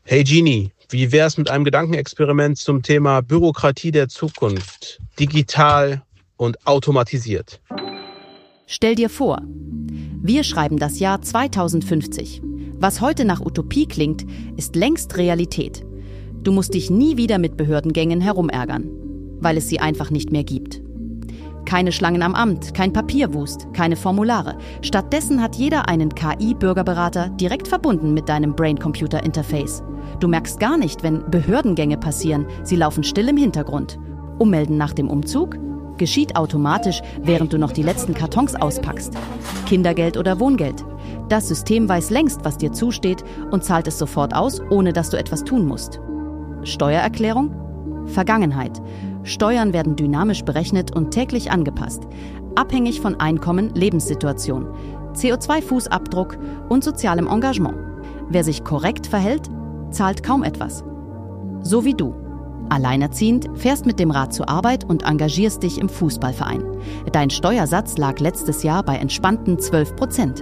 Hey Genie, wie wär's mit einem Gedankenexperiment zum Thema Bürokratie der Zukunft, digital und automatisiert? Stell dir vor, wir schreiben das Jahr 2050. Was heute nach Utopie klingt, ist längst Realität. Du musst dich nie wieder mit Behördengängen herumärgern, weil es sie einfach nicht mehr gibt. Keine Schlangen am Amt, kein Papierwust, keine Formulare. Stattdessen hat jeder einen KI-Bürgerberater direkt verbunden mit deinem Brain-Computer-Interface. Du merkst gar nicht, wenn Behördengänge passieren. Sie laufen still im Hintergrund. Ummelden nach dem Umzug? Geschieht automatisch, während du noch die letzten Kartons auspackst. Kindergeld oder Wohngeld? Das System weiß längst, was dir zusteht und zahlt es sofort aus, ohne dass du etwas tun musst. Steuererklärung? Vergangenheit. Steuern werden dynamisch berechnet und täglich angepasst, abhängig von Einkommen, Lebenssituation, CO2-Fußabdruck und sozialem Engagement. Wer sich korrekt verhält, zahlt kaum etwas. So wie du. Alleinerziehend, fährst mit dem Rad zur Arbeit und engagierst dich im Fußballverein. Dein Steuersatz lag letztes Jahr bei entspannten 12%.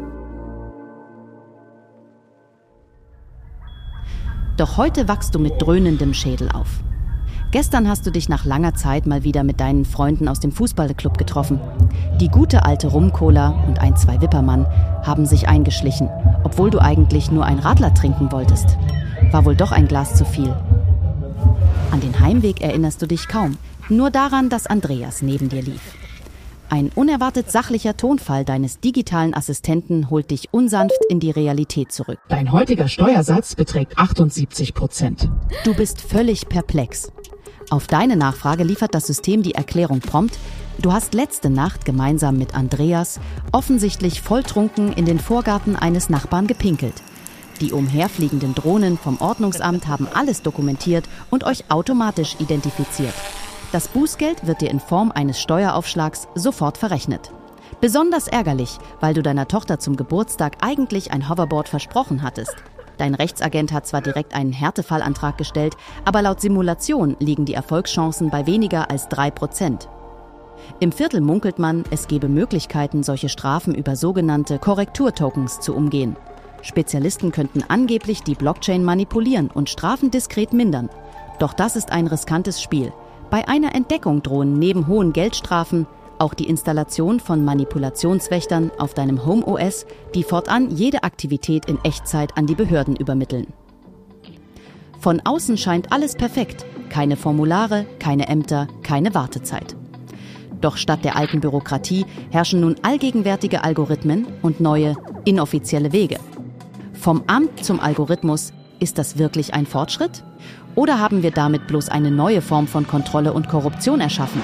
Doch heute wachst du mit dröhnendem Schädel auf. Gestern hast du dich nach langer Zeit mal wieder mit deinen Freunden aus dem Fußballclub getroffen. Die gute alte Rum-Cola und 1, 2 Wippermann haben sich eingeschlichen, obwohl du eigentlich nur ein Radler trinken wolltest. War wohl doch ein Glas zu viel. An den Heimweg erinnerst du dich kaum, nur daran, dass Andreas neben dir lief. Ein unerwartet sachlicher Tonfall deines digitalen Assistenten holt dich unsanft in die Realität zurück. Dein heutiger Steuersatz beträgt 78%. Du bist völlig perplex. Auf deine Nachfrage liefert das System die Erklärung prompt: Du hast letzte Nacht gemeinsam mit Andreas offensichtlich volltrunken in den Vorgarten eines Nachbarn gepinkelt. Die umherfliegenden Drohnen vom Ordnungsamt haben alles dokumentiert und euch automatisch identifiziert. Das Bußgeld wird dir in Form eines Steueraufschlags sofort verrechnet. Besonders ärgerlich, weil du deiner Tochter zum Geburtstag eigentlich ein Hoverboard versprochen hattest. Dein Rechtsagent hat zwar direkt einen Härtefallantrag gestellt, aber laut Simulation liegen die Erfolgschancen bei weniger als 3%. Im Viertel munkelt man, es gebe Möglichkeiten, solche Strafen über sogenannte Korrekturtokens zu umgehen. Spezialisten könnten angeblich die Blockchain manipulieren und Strafen diskret mindern. Doch das ist ein riskantes Spiel. Bei einer Entdeckung drohen neben hohen Geldstrafen auch die Installation von Manipulationswächtern auf deinem Home-OS, die fortan jede Aktivität in Echtzeit an die Behörden übermitteln. Von außen scheint alles perfekt. Keine Formulare, keine Ämter, keine Wartezeit. Doch statt der alten Bürokratie herrschen nun allgegenwärtige Algorithmen und neue, inoffizielle Wege. Vom Amt zum Algorithmus, ist das wirklich ein Fortschritt? Oder haben wir damit bloß eine neue Form von Kontrolle und Korruption erschaffen?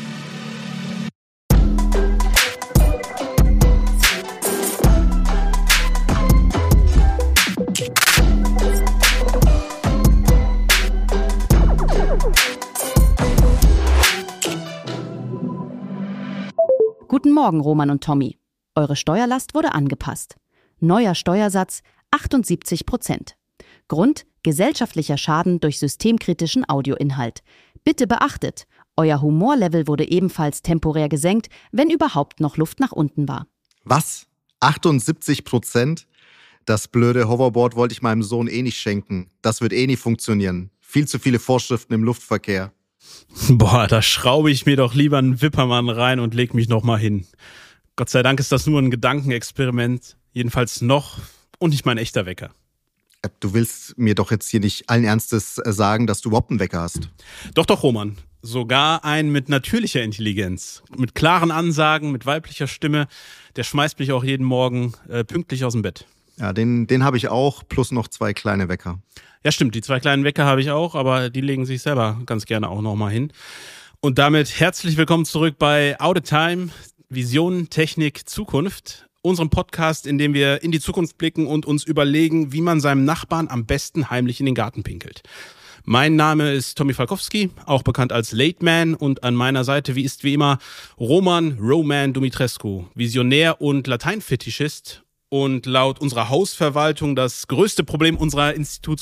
Guten Morgen, Roman und Tommy. Eure Steuerlast wurde angepasst. Neuer Steuersatz 78%. Grund: gesellschaftlicher Schaden durch systemkritischen Audioinhalt. Bitte beachtet, euer Humorlevel wurde ebenfalls temporär gesenkt, wenn überhaupt noch Luft nach unten war. Was? 78%? Das blöde Hoverboard wollte ich meinem Sohn eh nicht schenken. Das wird eh nie funktionieren. Viel zu viele Vorschriften im Luftverkehr. Boah, da schraube ich mir doch lieber einen Wippermann rein und leg mich nochmal hin. Gott sei Dank ist das nur ein Gedankenexperiment. Jedenfalls noch und nicht mein echter Wecker. Du willst mir doch jetzt hier nicht allen Ernstes sagen, dass du überhaupt einen Wecker hast. Doch, Roman. Sogar einen mit natürlicher Intelligenz. Mit klaren Ansagen, mit weiblicher Stimme. Der schmeißt mich auch jeden Morgen pünktlich aus dem Bett. Ja, den habe ich auch, plus noch 2 kleine Wecker. Ja, stimmt, die 2 kleinen Wecker habe ich auch, aber die legen sich selber ganz gerne auch nochmal hin. Und damit herzlich willkommen zurück bei Out of Time, Vision, Technik, Zukunft. Unserem Podcast, in dem wir in die Zukunft blicken und uns überlegen, wie man seinem Nachbarn am besten heimlich in den Garten pinkelt. Mein Name ist Tommy Falkowski, auch bekannt als Late Man, und an meiner Seite wie immer Roman Dumitrescu, Visionär und Lateinfetischist und laut unserer Hausverwaltung das größte Problem unserer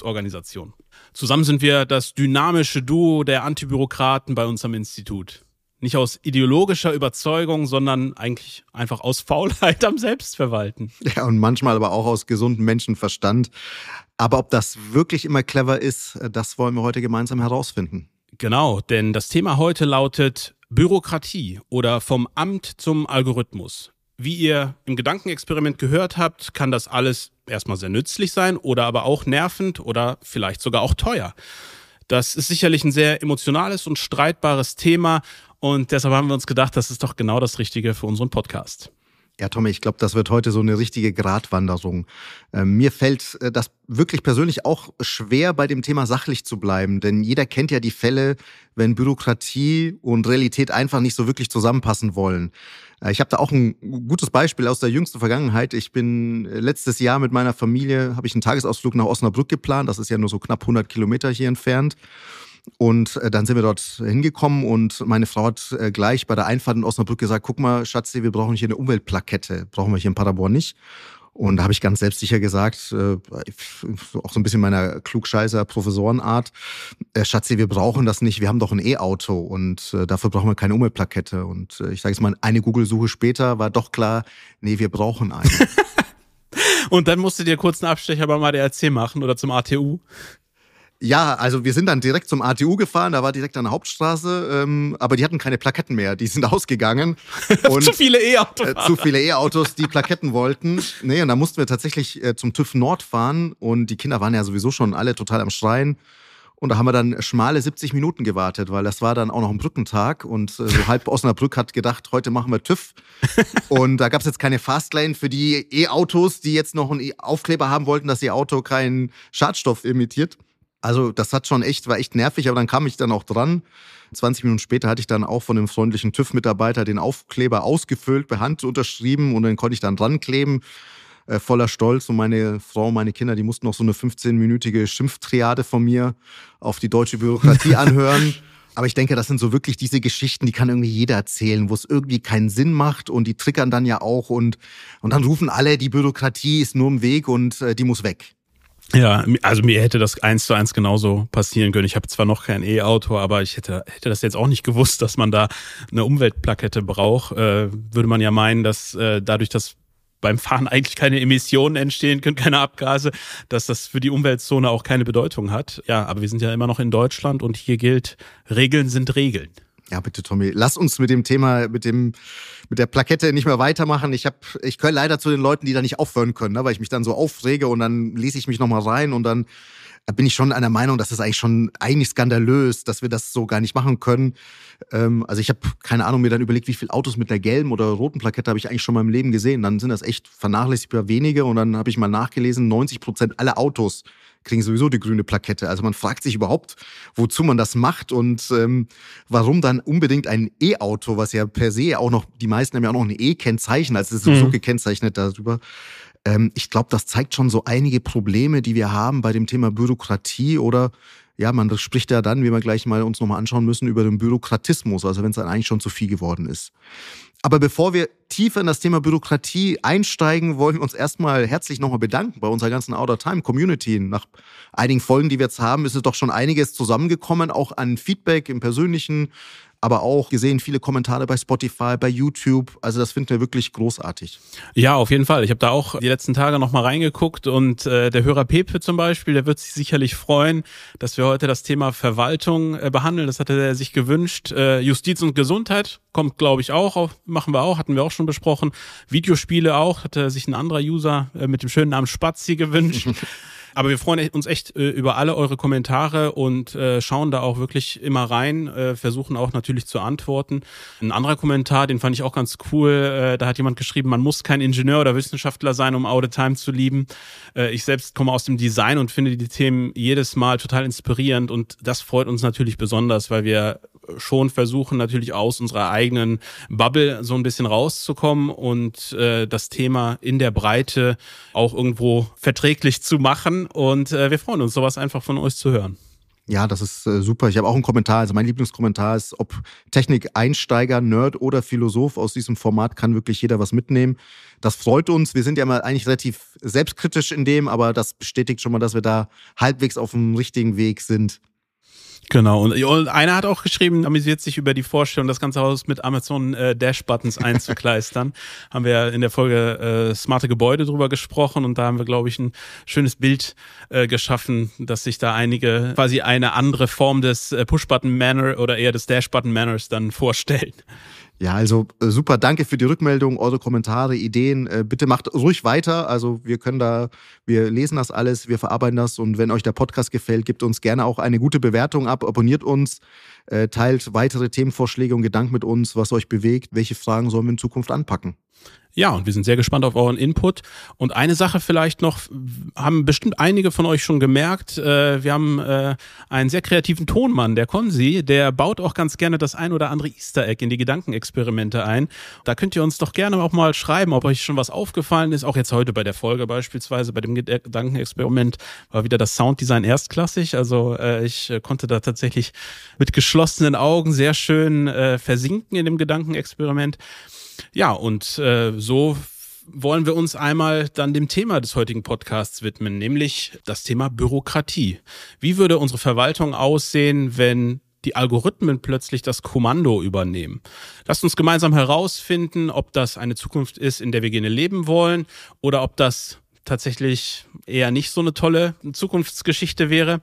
Institutsorganisation. Zusammen sind wir das dynamische Duo der Antibürokraten bei uns am Institut. Nicht aus ideologischer Überzeugung, sondern eigentlich einfach aus Faulheit am Selbstverwalten. Ja, und manchmal aber auch aus gesundem Menschenverstand. Aber ob das wirklich immer clever ist, das wollen wir heute gemeinsam herausfinden. Genau, denn das Thema heute lautet Bürokratie oder vom Amt zum Algorithmus. Wie ihr im Gedankenexperiment gehört habt, kann das alles erstmal sehr nützlich sein oder aber auch nervend oder vielleicht sogar auch teuer. Das ist sicherlich ein sehr emotionales und streitbares Thema und deshalb haben wir uns gedacht, das ist doch genau das Richtige für unseren Podcast. Ja, Tommy, ich glaube, das wird heute so eine richtige Gratwanderung. Mir fällt das wirklich persönlich auch schwer, bei dem Thema sachlich zu bleiben. Denn jeder kennt ja die Fälle, wenn Bürokratie und Realität einfach nicht so wirklich zusammenpassen wollen. Ich habe da auch ein gutes Beispiel aus der jüngsten Vergangenheit. Ich bin letztes Jahr mit meiner Familie, habe ich einen Tagesausflug nach Osnabrück geplant. Das ist ja nur so knapp 100 Kilometer hier entfernt. Und dann sind wir dort hingekommen und meine Frau hat gleich bei der Einfahrt in Osnabrück gesagt, guck mal, Schatzi, wir brauchen hier eine Umweltplakette. Brauchen wir hier in Paderborn nicht. Und da habe ich ganz selbstsicher gesagt, auch so ein bisschen meiner Klugscheißer-Professorenart, Schatzi, wir brauchen das nicht, wir haben doch ein E-Auto und dafür brauchen wir keine Umweltplakette. Und ich sage jetzt mal, eine Google-Suche später war doch klar, nee, wir brauchen eine. Und dann musst du dir kurz einen Abstecher beim ADAC machen oder zum ATU. Ja, also wir sind dann direkt zum ATU gefahren, da war direkt an der Hauptstraße, aber die hatten keine Plaketten mehr, die sind ausgegangen. Und zu viele E-Autos. Zu viele E-Autos, die Plaketten wollten. Nee, und da mussten wir tatsächlich zum TÜV Nord fahren und die Kinder waren ja sowieso schon alle total am Schreien. Und da haben wir dann schmale 70 Minuten gewartet, weil das war dann auch noch ein Brückentag und so halb Osnabrück hat gedacht, heute machen wir TÜV. Und da gab es jetzt keine Fastlane für die E-Autos, die jetzt noch einen Aufkleber haben wollten, dass ihr Auto keinen Schadstoff emittiert. Also das war echt nervig, aber dann kam ich dann auch dran. 20 Minuten später hatte ich dann auch von einem freundlichen TÜV-Mitarbeiter den Aufkleber ausgefüllt, per Hand unterschrieben und dann konnte ich dann dran kleben, voller Stolz. Und meine Frau, meine Kinder, die mussten noch so eine 15-minütige Schimpftriade von mir auf die deutsche Bürokratie anhören. Aber ich denke, das sind so wirklich diese Geschichten, die kann irgendwie jeder erzählen, wo es irgendwie keinen Sinn macht und die triggern dann ja auch und dann rufen alle, die Bürokratie ist nur im Weg und die muss weg. Ja, also mir hätte das 1:1 genauso passieren können. Ich habe zwar noch kein E-Auto, aber ich hätte das jetzt auch nicht gewusst, dass man da eine Umweltplakette braucht. Würde man ja meinen, dass dadurch, dass beim Fahren eigentlich keine Emissionen entstehen können, keine Abgase, dass das für die Umweltzone auch keine Bedeutung hat. Ja, aber wir sind ja immer noch in Deutschland und hier gilt, Regeln sind Regeln. Ja, bitte, Tommy, lass uns mit dem Thema, mit der Plakette nicht mehr weitermachen. Ich gehöre leider zu den Leuten, die da nicht aufhören können, ne, weil ich mich dann so aufrege und dann lese ich mich nochmal rein und dann bin ich schon einer Meinung, das ist eigentlich skandalös, dass wir das so gar nicht machen können. Also ich habe, keine Ahnung, mir dann überlegt, wie viele Autos mit der gelben oder roten Plakette habe ich eigentlich schon in meinem Leben gesehen. Dann sind das echt vernachlässigbar wenige und dann habe ich mal nachgelesen, 90% aller Autos kriegen sowieso die grüne Plakette. Also man fragt sich überhaupt, wozu man das macht und warum dann unbedingt ein E-Auto, was ja per se auch noch, die meisten haben ja auch noch ein E-Kennzeichen, also es ist sowieso gekennzeichnet darüber. Ich glaube, das zeigt schon so einige Probleme, die wir haben bei dem Thema Bürokratie oder ja, man spricht ja dann, wie wir gleich mal uns nochmal anschauen müssen, über den Bürokratismus, also wenn es dann eigentlich schon zu viel geworden ist. Aber bevor wir tiefer in das Thema Bürokratie einsteigen, wollen wir uns erstmal herzlich nochmal bedanken bei unserer ganzen Out of Time Community. Nach einigen Folgen, die wir jetzt haben, ist es doch schon einiges zusammengekommen, auch an Feedback im Persönlichen, aber auch gesehen viele Kommentare bei Spotify, bei YouTube. Also das finden wir wirklich großartig. Ja, auf jeden Fall. Ich habe da auch die letzten Tage nochmal reingeguckt und der Hörer Pepe zum Beispiel, der wird sich sicherlich freuen, dass wir heute das Thema Verwaltung behandeln. Das hatte er sich gewünscht. Justiz und Gesundheit kommt, glaube ich, auch. Machen wir auch, hatten wir auch schon besprochen. Videospiele auch, hatte sich ein anderer User mit dem schönen Namen Spazi gewünscht. Aber wir freuen uns echt über alle eure Kommentare und schauen da auch wirklich immer rein, versuchen auch natürlich zu antworten. Ein anderer Kommentar, den fand ich auch ganz cool, da hat jemand geschrieben, man muss kein Ingenieur oder Wissenschaftler sein, um Out of Time zu lieben. Ich selbst komme aus dem Design und finde die Themen jedes Mal total inspirierend und das freut uns natürlich besonders, weil wir schon versuchen natürlich aus unserer eigenen Bubble so ein bisschen rauszukommen und das Thema in der Breite auch irgendwo verträglich zu machen. Und wir freuen uns, sowas einfach von euch zu hören. Ja, das ist super. Ich habe auch einen Kommentar. Also mein Lieblingskommentar ist, ob Technik-Einsteiger, Nerd oder Philosoph, aus diesem Format kann wirklich jeder was mitnehmen. Das freut uns. Wir sind ja mal eigentlich relativ selbstkritisch in dem, aber das bestätigt schon mal, dass wir da halbwegs auf dem richtigen Weg sind. Genau, und einer hat auch geschrieben, amüsiert sich über die Vorstellung, das ganze Haus mit Amazon Dash-Buttons einzukleistern. Haben wir ja in der Folge smarte Gebäude drüber gesprochen und da haben wir, glaube ich, ein schönes Bild geschaffen, dass sich da einige quasi eine andere Form des Push-Button-Manner oder eher des Dash-Button-Manners dann vorstellen. Ja, also super, danke für die Rückmeldung, eure Kommentare, Ideen. Bitte macht ruhig weiter. Also wir lesen das alles, wir verarbeiten das und wenn euch der Podcast gefällt, gebt uns gerne auch eine gute Bewertung ab, abonniert uns, teilt weitere Themenvorschläge und Gedanken mit uns, was euch bewegt, welche Fragen sollen wir in Zukunft anpacken. Ja, und wir sind sehr gespannt auf euren Input. Und eine Sache vielleicht noch, haben bestimmt einige von euch schon gemerkt, wir haben einen sehr kreativen Tonmann, der Konzi, der baut auch ganz gerne das ein oder andere Easter Egg in die Gedankenexperimente ein. Da könnt ihr uns doch gerne auch mal schreiben, ob euch schon was aufgefallen ist, auch jetzt heute bei der Folge beispielsweise, bei dem Gedankenexperiment war wieder das Sounddesign erstklassig, also ich konnte da tatsächlich mit geschlossenen Augen sehr schön versinken in dem Gedankenexperiment. Ja, und so wollen wir uns einmal dann dem Thema des heutigen Podcasts widmen, nämlich das Thema Bürokratie. Wie würde unsere Verwaltung aussehen, wenn die Algorithmen plötzlich das Kommando übernehmen? Lasst uns gemeinsam herausfinden, ob das eine Zukunft ist, in der wir gerne leben wollen oder ob das tatsächlich eher nicht so eine tolle Zukunftsgeschichte wäre.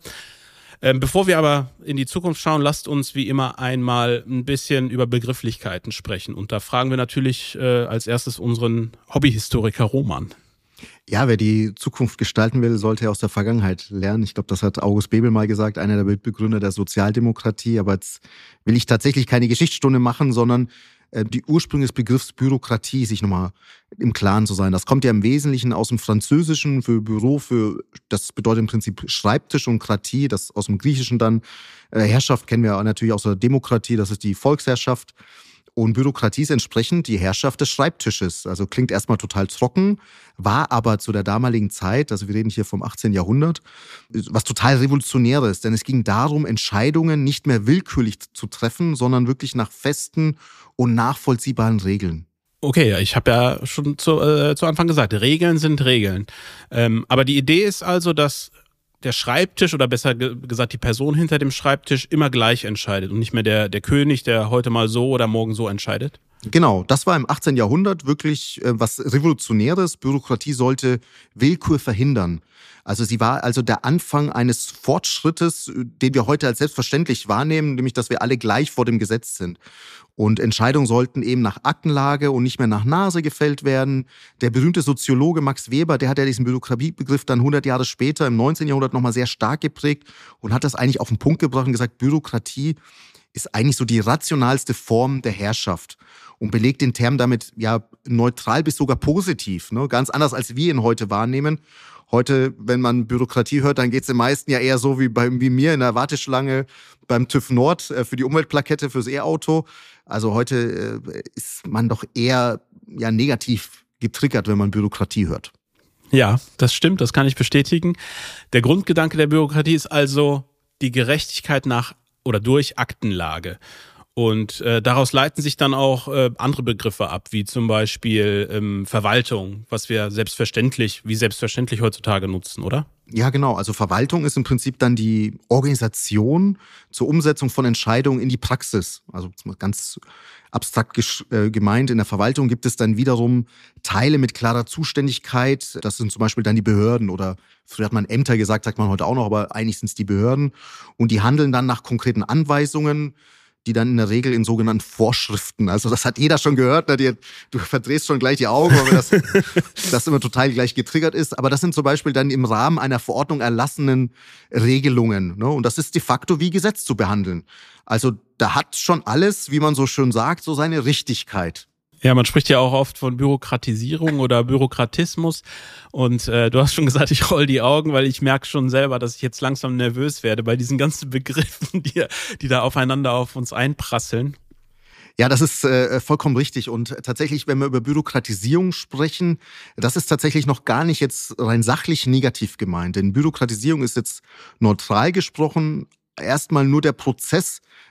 Bevor wir aber in die Zukunft schauen, lasst uns wie immer einmal ein bisschen über Begrifflichkeiten sprechen. Und da fragen wir natürlich als erstes unseren Hobbyhistoriker Roman. Ja, wer die Zukunft gestalten will, sollte aus der Vergangenheit lernen. Ich glaube, das hat August Bebel mal gesagt, einer der Mitbegründer der Sozialdemokratie. Aber jetzt will ich tatsächlich keine Geschichtsstunde machen, sondern die Ursprünge des Begriffs Bürokratie sich nochmal im Klaren zu sein. Das kommt ja im Wesentlichen aus dem Französischen für Büro, das bedeutet im Prinzip Schreibtisch, und Kratie, das aus dem Griechischen dann. Herrschaft kennen wir natürlich aus der Demokratie, das ist die Volksherrschaft. Und Bürokratie ist entsprechend die Herrschaft des Schreibtisches. Also klingt erstmal total trocken, war aber zu der damaligen Zeit, also wir reden hier vom 18. Jahrhundert, was total Revolutionäres. Denn es ging darum, Entscheidungen nicht mehr willkürlich zu treffen, sondern wirklich nach festen und nachvollziehbaren Regeln. Okay, ja, ich habe ja schon zu Anfang gesagt, Regeln sind Regeln. Aber die Idee ist also, dass der Schreibtisch oder besser gesagt die Person hinter dem Schreibtisch immer gleich entscheidet und nicht mehr der König, der heute mal so oder morgen so entscheidet? Genau, das war im 18. Jahrhundert wirklich was Revolutionäres. Bürokratie sollte Willkür verhindern. Also sie war also der Anfang eines Fortschrittes, den wir heute als selbstverständlich wahrnehmen, nämlich dass wir alle gleich vor dem Gesetz sind. Und Entscheidungen sollten eben nach Aktenlage und nicht mehr nach Nase gefällt werden. Der berühmte Soziologe Max Weber, der hat ja diesen Bürokratiebegriff dann 100 Jahre später im 19. Jahrhundert nochmal sehr stark geprägt und hat das eigentlich auf den Punkt gebracht und gesagt, Bürokratie ist eigentlich so die rationalste Form der Herrschaft und belegt den Term damit ja neutral bis sogar positiv, ne? Ganz anders als wir ihn heute wahrnehmen. Heute, wenn man Bürokratie hört, dann geht es den meisten ja eher so wie mir in der Warteschlange beim TÜV Nord für die Umweltplakette fürs E-Auto. Also heute ist man doch eher ja negativ getriggert, wenn man Bürokratie hört. Ja, das stimmt, das kann ich bestätigen. Der Grundgedanke der Bürokratie ist also die Gerechtigkeit nach oder durch Aktenlage. Und daraus leiten sich dann auch andere Begriffe ab, wie zum Beispiel Verwaltung, was wir selbstverständlich heutzutage nutzen, oder? Ja, genau. Also Verwaltung ist im Prinzip dann die Organisation zur Umsetzung von Entscheidungen in die Praxis. Also ganz abstrakt gemeint, in der Verwaltung gibt es dann wiederum Teile mit klarer Zuständigkeit. Das sind zum Beispiel dann die Behörden oder früher hat man Ämter gesagt, sagt man heute auch noch, aber eigentlich sind es die Behörden. Und die handeln dann nach konkreten Anweisungen, die dann in der Regel in sogenannten Vorschriften, also das hat jeder schon gehört, ne? Du verdrehst schon gleich die Augen, weil das immer total gleich getriggert ist, aber das sind zum Beispiel dann im Rahmen einer Verordnung erlassenen Regelungen, ne? Und das ist de facto wie Gesetz zu behandeln. Also da hat schon alles, wie man so schön sagt, so seine Richtigkeit. Ja, man spricht ja auch oft von Bürokratisierung oder Bürokratismus und du hast schon gesagt, ich roll die Augen, weil ich merke schon selber, dass ich jetzt langsam nervös werde bei diesen ganzen Begriffen, die da aufeinander auf uns einprasseln. Ja, das ist vollkommen richtig. Und tatsächlich, wenn wir über Bürokratisierung sprechen, das ist tatsächlich noch gar nicht jetzt rein sachlich negativ gemeint. Denn Bürokratisierung ist jetzt neutral gesprochen erstmal nur der Prozess,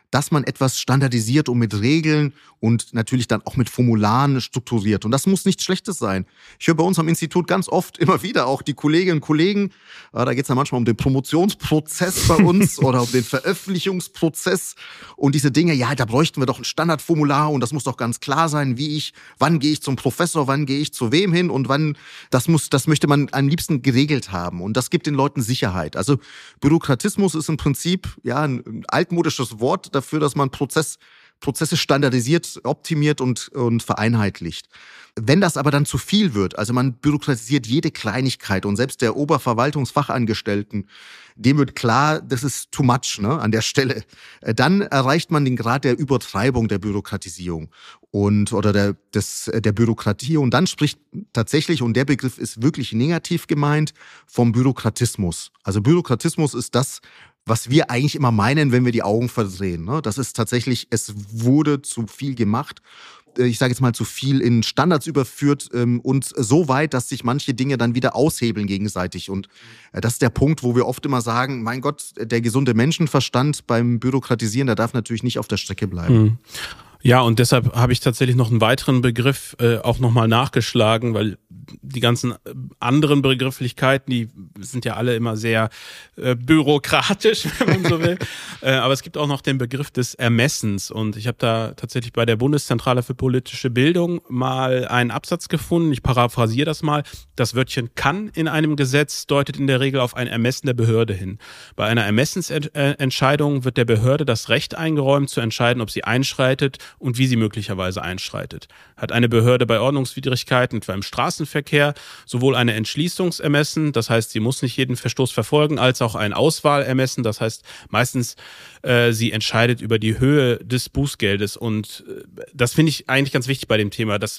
dass man etwas standardisiert und mit Regeln und natürlich dann auch mit Formularen strukturiert. Und das muss nichts Schlechtes sein. Ich höre bei uns am Institut ganz oft immer wieder auch die Kolleginnen und Kollegen, da geht es ja manchmal um den Promotionsprozess bei uns oder um den Veröffentlichungsprozess und diese Dinge, ja, da bräuchten wir doch ein Standardformular und das muss doch ganz klar sein, wann gehe ich zum Professor, wann gehe ich zu wem hin und wann, das möchte man am liebsten geregelt haben und das gibt den Leuten Sicherheit. Also Bürokratismus ist im Prinzip ja ein altmodisches Wort dafür, dass man Prozesse standardisiert, optimiert und vereinheitlicht. Wenn das aber dann zu viel wird, also man bürokratisiert jede Kleinigkeit und selbst der Oberverwaltungsfachangestellten, dem wird klar, das ist too much, ne, an der Stelle. Dann erreicht man den Grad der Übertreibung der Bürokratisierung oder der Bürokratie und dann spricht tatsächlich, und der Begriff ist wirklich negativ gemeint, vom Bürokratismus. Also Bürokratismus ist das, was wir eigentlich immer meinen, wenn wir die Augen verdrehen. Ne? Das ist tatsächlich, es wurde zu viel gemacht. Ich sage jetzt mal zu viel in Standards überführt und so weit, dass sich manche Dinge dann wieder aushebeln gegenseitig. Und das ist der Punkt, wo wir oft immer sagen, mein Gott, der gesunde Menschenverstand beim Bürokratisieren, der darf natürlich nicht auf der Strecke bleiben. Mhm. Ja, und deshalb habe ich tatsächlich noch einen weiteren Begriff auch nochmal nachgeschlagen, weil die ganzen anderen Begrifflichkeiten, die sind ja alle immer sehr bürokratisch, wenn man so will. Aber es gibt auch noch den Begriff des Ermessens. Und ich habe da tatsächlich bei der Bundeszentrale für politische Bildung mal einen Absatz gefunden. Ich paraphrasiere das mal. Das Wörtchen kann in einem Gesetz deutet in der Regel auf ein Ermessen der Behörde hin. Bei einer Ermessensentscheidung wird der Behörde das Recht eingeräumt, zu entscheiden, ob sie einschreitet und wie sie möglicherweise einschreitet. Hat eine Behörde bei Ordnungswidrigkeiten, etwa im Straßenverkehr, sowohl eine Entschließungsermessen, das heißt, sie muss nicht jeden Verstoß verfolgen, als auch ein Auswahlermessen, das heißt, meistens sie entscheidet über die Höhe des Bußgeldes. Und das finde ich eigentlich ganz wichtig bei dem Thema, dass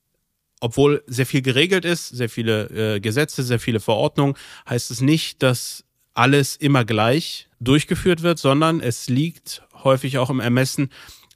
obwohl sehr viel geregelt ist, sehr viele Gesetze, sehr viele Verordnungen, heißt es nicht, dass alles immer gleich durchgeführt wird, sondern es liegt häufig auch im Ermessen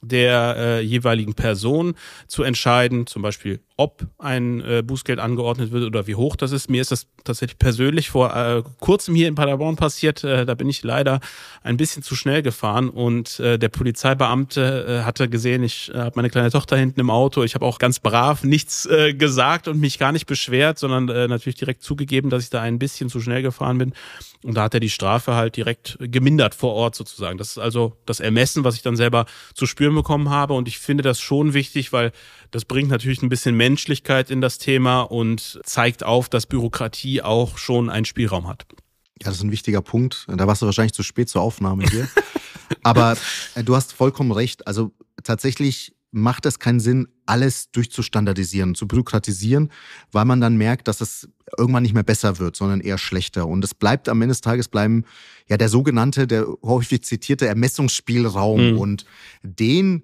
der jeweiligen Person zu entscheiden, zum Beispiel, ob ein Bußgeld angeordnet wird oder wie hoch das ist. Mir ist das tatsächlich persönlich vor kurzem hier in Paderborn passiert. Da bin ich leider ein bisschen zu schnell gefahren und der Polizeibeamte hatte gesehen, ich habe meine kleine Tochter hinten im Auto. Ich habe auch ganz brav nichts gesagt und mich gar nicht beschwert, sondern natürlich direkt zugegeben, dass ich da ein bisschen zu schnell gefahren bin. Und da hat er die Strafe halt direkt gemindert vor Ort sozusagen. Das ist also das Ermessen, was ich dann selber zu spüren bekommen habe. Und ich finde das schon wichtig, weil das bringt natürlich ein bisschen Menschlichkeit in das Thema und zeigt auf, dass Bürokratie auch schon einen Spielraum hat. Ja, das ist ein wichtiger Punkt. Da warst du wahrscheinlich zu spät zur Aufnahme hier. Aber du hast vollkommen recht. Also tatsächlich macht es keinen Sinn, alles durchzustandardisieren, zu bürokratisieren, weil man dann merkt, dass es irgendwann nicht mehr besser wird, sondern eher schlechter. Und es bleibt am Ende des Tages der sogenannte, der häufig zitierte Ermessungsspielraum. Und den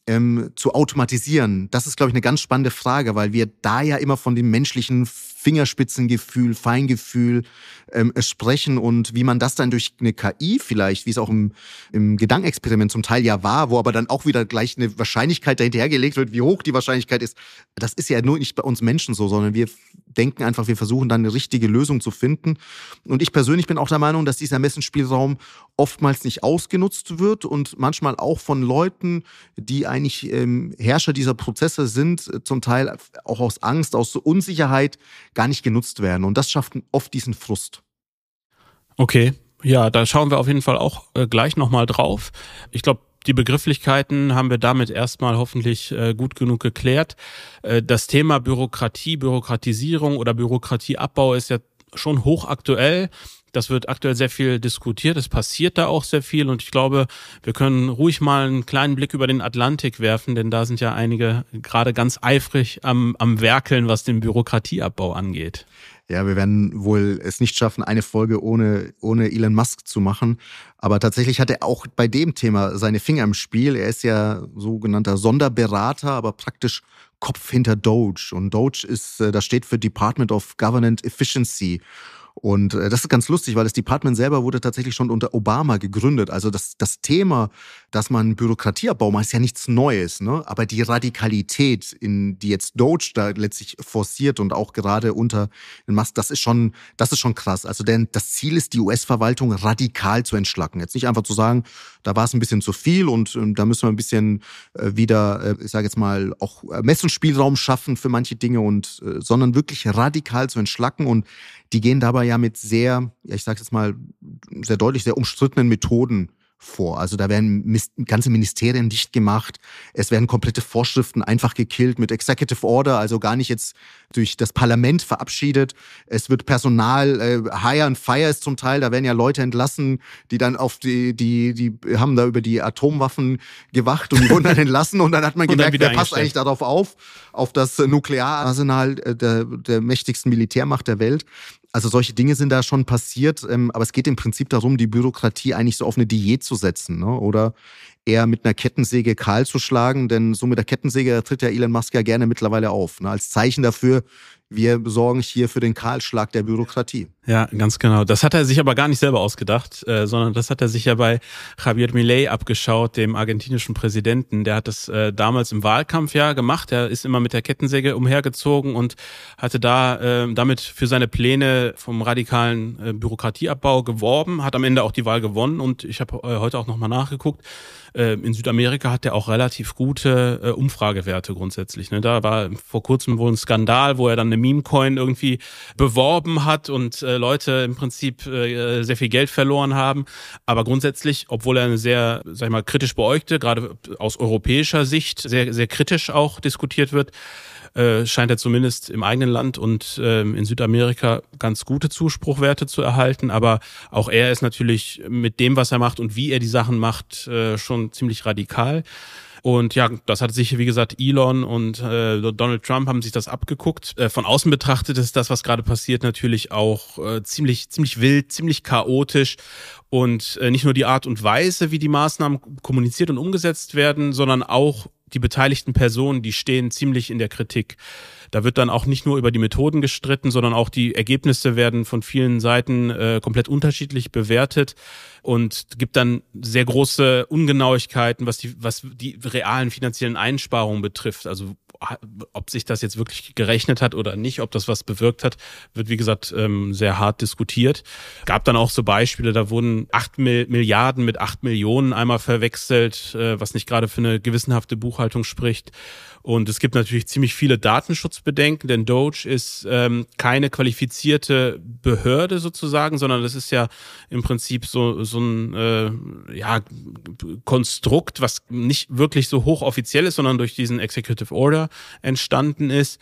zu automatisieren, das ist, glaube ich, eine ganz spannende Frage, weil wir da ja immer von dem menschlichen Fingerspitzengefühl, Feingefühl sprechen und wie man das dann durch eine KI vielleicht, wie es auch im Gedankenexperiment zum Teil ja war, wo aber dann auch wieder gleich eine Wahrscheinlichkeit dahintergelegt wird, wie hoch die Wahrscheinlichkeit ist. Das ist ja nur nicht bei uns Menschen so, sondern wir denken einfach, wir versuchen dann eine richtige Lösung zu finden. Und ich persönlich bin auch der Meinung, dass dieser Ermessensspielraum oftmals nicht ausgenutzt wird und manchmal auch von Leuten, die eigentlich Herrscher dieser Prozesse sind, zum Teil auch aus Angst, aus Unsicherheit gar nicht genutzt werden. Und das schafft oft diesen Frust. Okay, ja, da schauen wir auf jeden Fall auch gleich nochmal drauf. Ich glaube, die Begrifflichkeiten haben wir damit erstmal hoffentlich gut genug geklärt. Das Thema Bürokratie, Bürokratisierung oder Bürokratieabbau ist ja schon hochaktuell. Das wird aktuell sehr viel diskutiert. Es passiert da auch sehr viel. Und ich glaube, wir können ruhig mal einen kleinen Blick über den Atlantik werfen, denn da sind ja einige gerade ganz eifrig am Werkeln, was den Bürokratieabbau angeht. Ja, wir werden wohl es nicht schaffen, eine Folge ohne Elon Musk zu machen. Aber tatsächlich hat er auch bei dem Thema seine Finger im Spiel. Er ist ja sogenannter Sonderberater, aber praktisch Kopf hinter DOGE. Und DOGE das steht für Department of Government Efficiency. Und das ist ganz lustig, weil das Department selber wurde tatsächlich schon unter Obama gegründet. Also das Thema, dass man Bürokratieabbau macht, ist ja nichts Neues, ne? Aber die Radikalität, die jetzt Doge da letztlich forciert und auch gerade unter den Musk, das ist schon krass. Also denn das Ziel ist, die US-Verwaltung radikal zu entschlacken. Jetzt nicht einfach zu sagen, da war es ein bisschen zu viel und da müssen wir ein bisschen wieder, ich sage jetzt mal, auch Messungsspielraum schaffen für manche Dinge sondern wirklich radikal zu entschlacken. Und die gehen dabei ja mit sehr, ich sage jetzt mal sehr deutlich, sehr umstrittenen Methoden vor. Also da werden ganze Ministerien dicht gemacht. Es werden komplette Vorschriften einfach gekillt mit Executive Order, also gar nicht jetzt durch das Parlament verabschiedet. Es wird Personal, Hire and Fire ist zum Teil, da werden ja Leute entlassen, die dann die haben da über die Atomwaffen gewacht und die wurden dann entlassen und dann hat man gemerkt, wer passt eigentlich darauf auf das Nukleararsenal der mächtigsten Militärmacht der Welt. Also solche Dinge sind da schon passiert, aber es geht im Prinzip darum, die Bürokratie eigentlich so auf eine Diät zu setzen, ne? Oder eher mit einer Kettensäge kahl zu schlagen, denn so mit der Kettensäge tritt ja Elon Musk ja gerne mittlerweile auf, ne? Als Zeichen dafür, wir sorgen hier für den Kahlschlag der Bürokratie. Ja, ganz genau. Das hat er sich aber gar nicht selber ausgedacht, sondern das hat er sich ja bei Javier Milei abgeschaut, dem argentinischen Präsidenten. Der hat das damals im Wahlkampf ja gemacht. Er ist immer mit der Kettensäge umhergezogen und hatte damit für seine Pläne vom radikalen Bürokratieabbau geworben, hat am Ende auch die Wahl gewonnen und ich habe heute auch nochmal nachgeguckt. In Südamerika hat er auch relativ gute Umfragewerte grundsätzlich. Ne? Da war vor kurzem wohl ein Skandal, wo er dann eine Meme-Coin irgendwie beworben hat und Leute im Prinzip sehr viel Geld verloren haben. Aber grundsätzlich, obwohl er eine sehr, sag ich mal, kritisch beäugte, gerade aus europäischer Sicht, sehr, sehr kritisch auch diskutiert wird, scheint er zumindest im eigenen Land und in Südamerika ganz gute Zuspruchwerte zu erhalten. Aber auch er ist natürlich mit dem, was er macht und wie er die Sachen macht, schon ziemlich radikal. Und ja, das hat sich, wie gesagt, Elon und Donald Trump haben sich das abgeguckt. Von außen betrachtet ist das, was gerade passiert, natürlich auch ziemlich wild, ziemlich chaotisch. Und nicht nur die Art und Weise, wie die Maßnahmen kommuniziert und umgesetzt werden, sondern auch die beteiligten Personen, die stehen ziemlich in der Kritik. Da wird dann auch nicht nur über die Methoden gestritten, sondern auch die Ergebnisse werden von vielen Seiten komplett unterschiedlich bewertet und gibt dann sehr große Ungenauigkeiten, was die realen finanziellen Einsparungen betrifft. Also ob sich das jetzt wirklich gerechnet hat oder nicht, ob das was bewirkt hat, wird wie gesagt sehr hart diskutiert. Gab dann auch so Beispiele, da wurden 8 Milliarden mit 8 Millionen einmal verwechselt, was nicht gerade für eine gewissenhafte Buchhaltung spricht. Und es gibt natürlich ziemlich viele Datenschutzbedenken, denn Doge ist keine qualifizierte Behörde sozusagen, sondern das ist ja im Prinzip so ein Konstrukt, was nicht wirklich so hochoffiziell ist, sondern durch diesen Executive Order entstanden ist.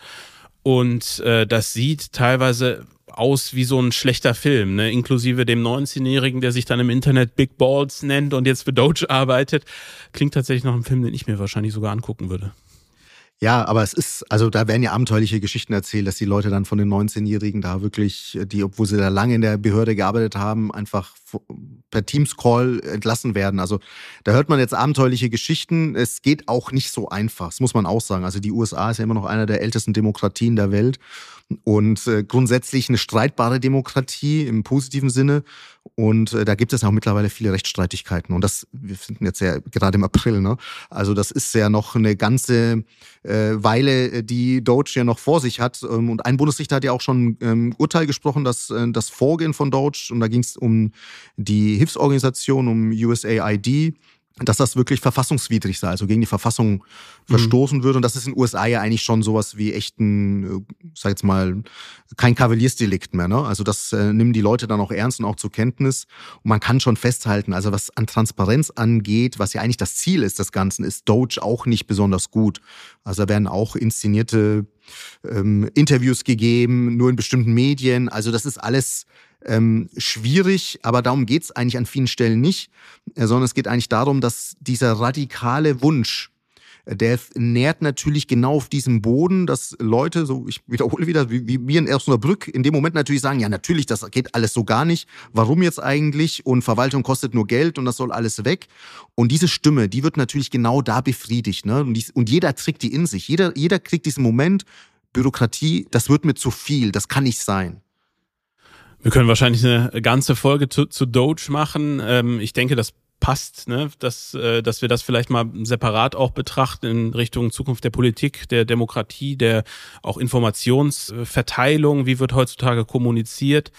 Und das sieht teilweise aus wie so ein schlechter Film, ne? Inklusive dem 19-Jährigen, der sich dann im Internet Big Balls nennt und jetzt für Doge arbeitet. Klingt tatsächlich nach einem Film, den ich mir wahrscheinlich sogar angucken würde. Ja, aber da werden ja abenteuerliche Geschichten erzählt, dass die Leute dann von den 19-Jährigen da wirklich, obwohl sie da lange in der Behörde gearbeitet haben, einfach per Teams-Call entlassen werden. Also da hört man jetzt abenteuerliche Geschichten. Es geht auch nicht so einfach, das muss man auch sagen. Also die USA ist ja immer noch einer der ältesten Demokratien der Welt und grundsätzlich eine streitbare Demokratie im positiven Sinne. Und da gibt es auch mittlerweile viele Rechtsstreitigkeiten. Und wir finden jetzt ja gerade im April, ne? Also das ist ja noch eine ganze Weile, die Doge ja noch vor sich hat. Und ein Bundesrichter hat ja auch schon Urteil gesprochen, dass das Vorgehen von Doge, und da ging es um die Hilfsorganisation, um USAID, dass das wirklich verfassungswidrig sei, also gegen die Verfassung verstoßen würde. Und das ist in den USA ja eigentlich schon sowas wie echt sag jetzt mal, kein Kavaliersdelikt mehr, ne? Also das nehmen die Leute dann auch ernst und auch zur Kenntnis. Und man kann schon festhalten, also was an Transparenz angeht, was ja eigentlich das Ziel ist des Ganzen, ist Doge auch nicht besonders gut. Also da werden auch inszenierte Interviews gegeben, nur in bestimmten Medien. Also das ist alles schwierig, aber darum geht's eigentlich an vielen Stellen nicht, sondern es geht eigentlich darum, dass dieser radikale Wunsch, der nährt natürlich genau auf diesem Boden, dass Leute, so ich wiederhole wieder, wie wir in Osnabrück in dem Moment natürlich sagen, ja natürlich, das geht alles so gar nicht, warum jetzt eigentlich und Verwaltung kostet nur Geld und das soll alles weg. Und diese Stimme, die wird natürlich genau da befriedigt, ne? Und jeder trägt die in sich, jeder kriegt diesen Moment, Bürokratie, das wird mir zu viel, das kann nicht sein. Wir können wahrscheinlich eine ganze Folge zu Doge machen. Ich denke, das passt, ne? Dass wir das vielleicht mal separat auch betrachten in Richtung Zukunft der Politik, der Demokratie, der auch Informationsverteilung, wie wird heutzutage kommuniziert,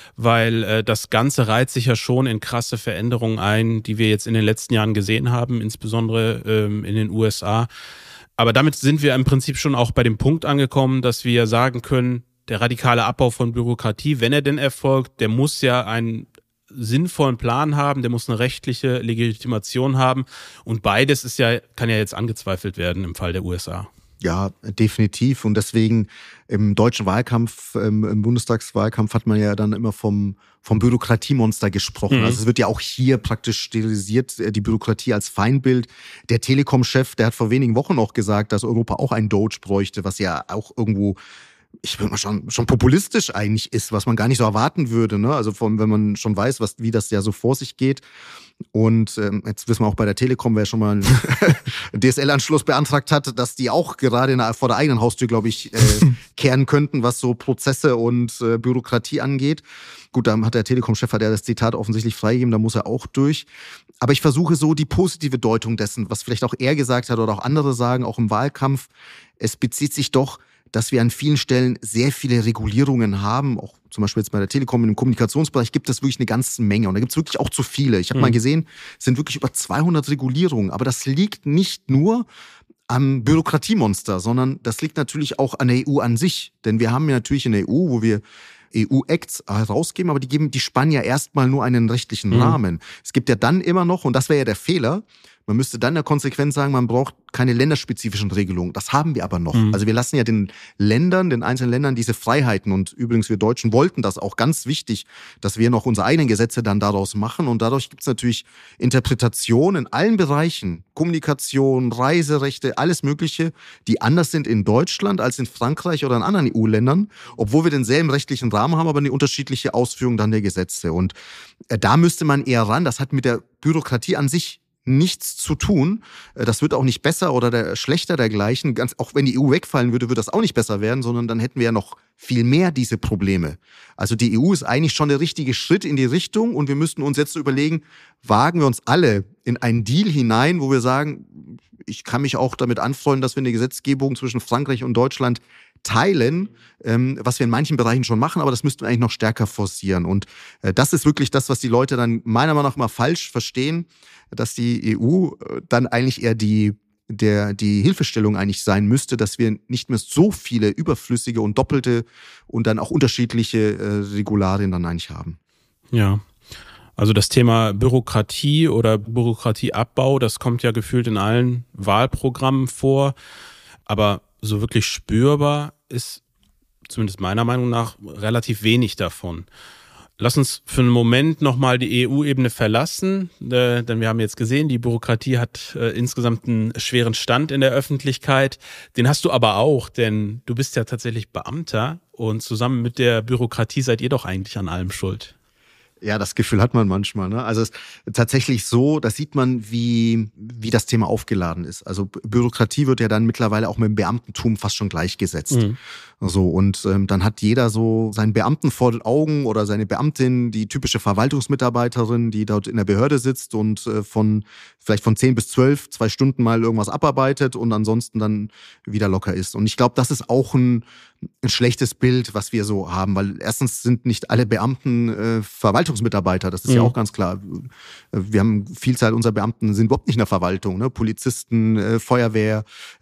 weil das Ganze reiht sich ja schon in krasse Veränderungen ein, die wir jetzt in den letzten Jahren gesehen haben, insbesondere in den USA. Aber damit sind wir im Prinzip schon auch bei dem Punkt angekommen, dass wir sagen können, der radikale Abbau von Bürokratie, wenn er denn erfolgt, der muss ja einen sinnvollen Plan haben, der muss eine rechtliche Legitimation haben und beides kann ja jetzt angezweifelt werden im Fall der USA. Ja, definitiv. Und deswegen im deutschen Wahlkampf, im Bundestagswahlkampf hat man ja dann immer vom Bürokratiemonster gesprochen. Also es wird ja auch hier praktisch stilisiert, die Bürokratie als Feindbild. Der Telekom-Chef, der hat vor wenigen Wochen auch gesagt, dass Europa auch ein Doge bräuchte, was ja auch irgendwo, ich würde mal schon populistisch eigentlich ist, was man gar nicht so erwarten würde, ne? Also wenn man schon weiß, wie das ja so vor sich geht. Und jetzt wissen wir auch bei der Telekom, wer schon mal einen DSL-Anschluss beantragt hat, dass die auch gerade vor der eigenen Haustür, glaube ich, kehren könnten, was so Prozesse und Bürokratie angeht. Gut, da hat der Telekom-Chef das Zitat offensichtlich freigegeben, da muss er auch durch. Aber ich versuche so die positive Deutung dessen, was vielleicht auch er gesagt hat oder auch andere sagen, auch im Wahlkampf. Es bezieht sich doch, dass wir an vielen Stellen sehr viele Regulierungen haben, auch zum Beispiel jetzt bei der Telekom im Kommunikationsbereich gibt es wirklich eine ganze Menge und da gibt es wirklich auch zu viele. Ich habe mal gesehen, es sind wirklich über 200 Regulierungen, aber das liegt nicht nur am Bürokratiemonster, sondern das liegt natürlich auch an der EU an sich, denn wir haben ja natürlich in der EU, wo wir EU-Acts herausgeben, aber die spannen ja erstmal nur einen rechtlichen Rahmen. Es gibt ja dann immer noch, und das wäre ja der Fehler, man müsste dann in der Konsequenz sagen, man braucht keine länderspezifischen Regelungen. Das haben wir aber noch. Also wir lassen ja den einzelnen Ländern diese Freiheiten. Und übrigens, wir Deutschen wollten das auch ganz wichtig, dass wir noch unsere eigenen Gesetze dann daraus machen. Und dadurch gibt es natürlich Interpretationen in allen Bereichen, Kommunikation, Reiserechte, alles Mögliche, die anders sind in Deutschland als in Frankreich oder in anderen EU-Ländern, obwohl wir denselben rechtlichen Rahmen haben, aber eine unterschiedliche Ausführung dann der Gesetze. Und da müsste man eher ran. Das hat mit der Bürokratie an sich nichts zu tun. Das wird auch nicht besser oder schlechter dergleichen. Auch wenn die EU wegfallen würde, würde das auch nicht besser werden, sondern dann hätten wir ja noch viel mehr diese Probleme. Also die EU ist eigentlich schon der richtige Schritt in die Richtung und wir müssten uns jetzt so überlegen, wagen wir uns alle in einen Deal hinein, wo wir sagen, ich kann mich auch damit anfreunden, dass wir eine Gesetzgebung zwischen Frankreich und Deutschland teilen, was wir in manchen Bereichen schon machen, aber das müssten wir eigentlich noch stärker forcieren. Und das ist wirklich das, was die Leute dann meiner Meinung nach immer falsch verstehen, dass die EU dann eigentlich eher die Hilfestellung eigentlich sein müsste, dass wir nicht mehr so viele überflüssige und doppelte und dann auch unterschiedliche Regularien dann eigentlich haben. Ja. Also das Thema Bürokratie oder Bürokratieabbau, das kommt ja gefühlt in allen Wahlprogrammen vor, aber so wirklich spürbar ist zumindest meiner Meinung nach relativ wenig davon. Lass uns für einen Moment nochmal die EU-Ebene verlassen, denn wir haben jetzt gesehen, die Bürokratie hat insgesamt einen schweren Stand in der Öffentlichkeit. Den hast du aber auch, denn du bist ja tatsächlich Beamter und zusammen mit der Bürokratie seid ihr doch eigentlich an allem schuld. Ja, das Gefühl hat man manchmal, ne? Also es ist tatsächlich so, da sieht man, wie das Thema aufgeladen ist. Also Bürokratie wird ja dann mittlerweile auch mit dem Beamtentum fast schon gleichgesetzt. So, und dann hat jeder so seinen Beamten vor den Augen oder seine Beamtin, die typische Verwaltungsmitarbeiterin, die dort in der Behörde sitzt und vielleicht von 10 bis 12 2 Stunden mal irgendwas abarbeitet und ansonsten dann wieder locker ist. Und ich glaube, das ist auch ein schlechtes Bild, was wir so haben, weil erstens sind nicht alle Beamten Verwaltungsmitarbeiter, das ist ja auch ganz klar. Wir haben Vielzahl unserer Beamten sind überhaupt nicht in der Verwaltung, ne? Polizisten, Feuerwehr,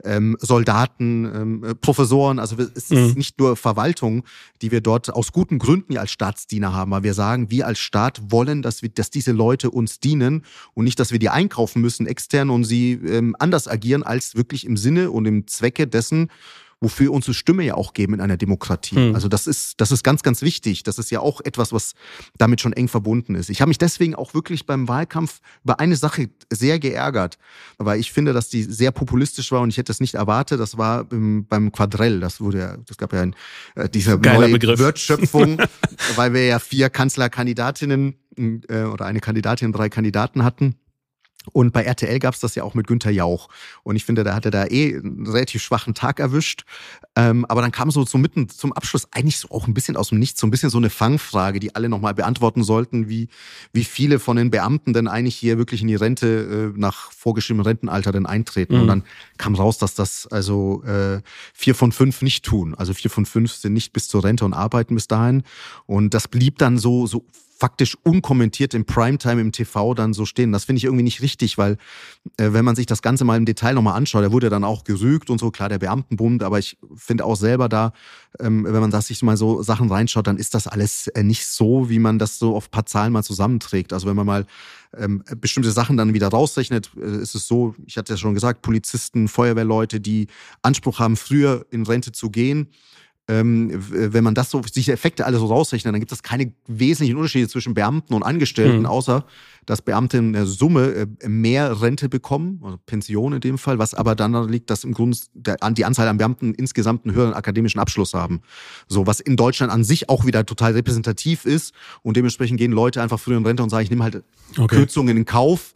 Soldaten, Professoren, also es ist nicht nur Verwaltung, die wir dort aus guten Gründen ja als Staatsdiener haben, weil wir sagen, wir als Staat wollen, dass diese Leute uns dienen und nicht, dass wir die einkaufen müssen extern und sie anders agieren als wirklich im Sinne und im Zwecke dessen, wofür wir unsere Stimme ja auch geben in einer Demokratie. Also das ist ganz, ganz wichtig. Das ist ja auch etwas, was damit schon eng verbunden ist. Ich habe mich deswegen auch wirklich beim Wahlkampf über eine Sache sehr geärgert, weil ich finde, dass die sehr populistisch war und ich hätte es nicht erwartet. Das war beim Quadrell. Das gab ja diese neue Wortschöpfung, weil wir ja 4 Kanzlerkandidatinnen oder eine Kandidatin, 3 Kandidaten hatten. Und bei RTL gab es das ja auch mit Günther Jauch. Und ich finde, da hat er da einen relativ schwachen Tag erwischt. Aber dann kam so mitten zum Abschluss eigentlich so auch ein bisschen aus dem Nichts, so ein bisschen so eine Fangfrage, die alle nochmal beantworten sollten, wie viele von den Beamten denn eigentlich hier wirklich in die Rente nach vorgeschriebenem Rentenalter denn eintreten. Und dann kam raus, dass das also 4 von 5 nicht tun. Also 4 von 5 sind nicht bis zur Rente und arbeiten bis dahin. Und das blieb dann so faktisch unkommentiert im Primetime im TV dann so stehen. Das finde ich irgendwie nicht richtig, weil wenn man sich das Ganze mal im Detail nochmal anschaut, da wurde dann auch gerügt und so, klar, der Beamtenbund, aber ich finde auch selber da, wenn man da sich mal so Sachen reinschaut, dann ist das alles nicht so, wie man das so auf ein paar Zahlen mal zusammenträgt. Also wenn man mal bestimmte Sachen dann wieder rausrechnet, ist es so, ich hatte ja schon gesagt, Polizisten, Feuerwehrleute, die Anspruch haben, früher in Rente zu gehen, wenn man das so, sich die Effekte alle so rausrechnet, dann gibt es keine wesentlichen Unterschiede zwischen Beamten und Angestellten, außer dass Beamte in der Summe mehr Rente bekommen, also Pension in dem Fall, was aber dann liegt, dass im Grunde die Anzahl an Beamten insgesamt einen höheren akademischen Abschluss haben. So, was in Deutschland an sich auch wieder total repräsentativ ist und dementsprechend gehen Leute einfach früher in Rente und sagen, ich nehme halt Kürzungen in Kauf.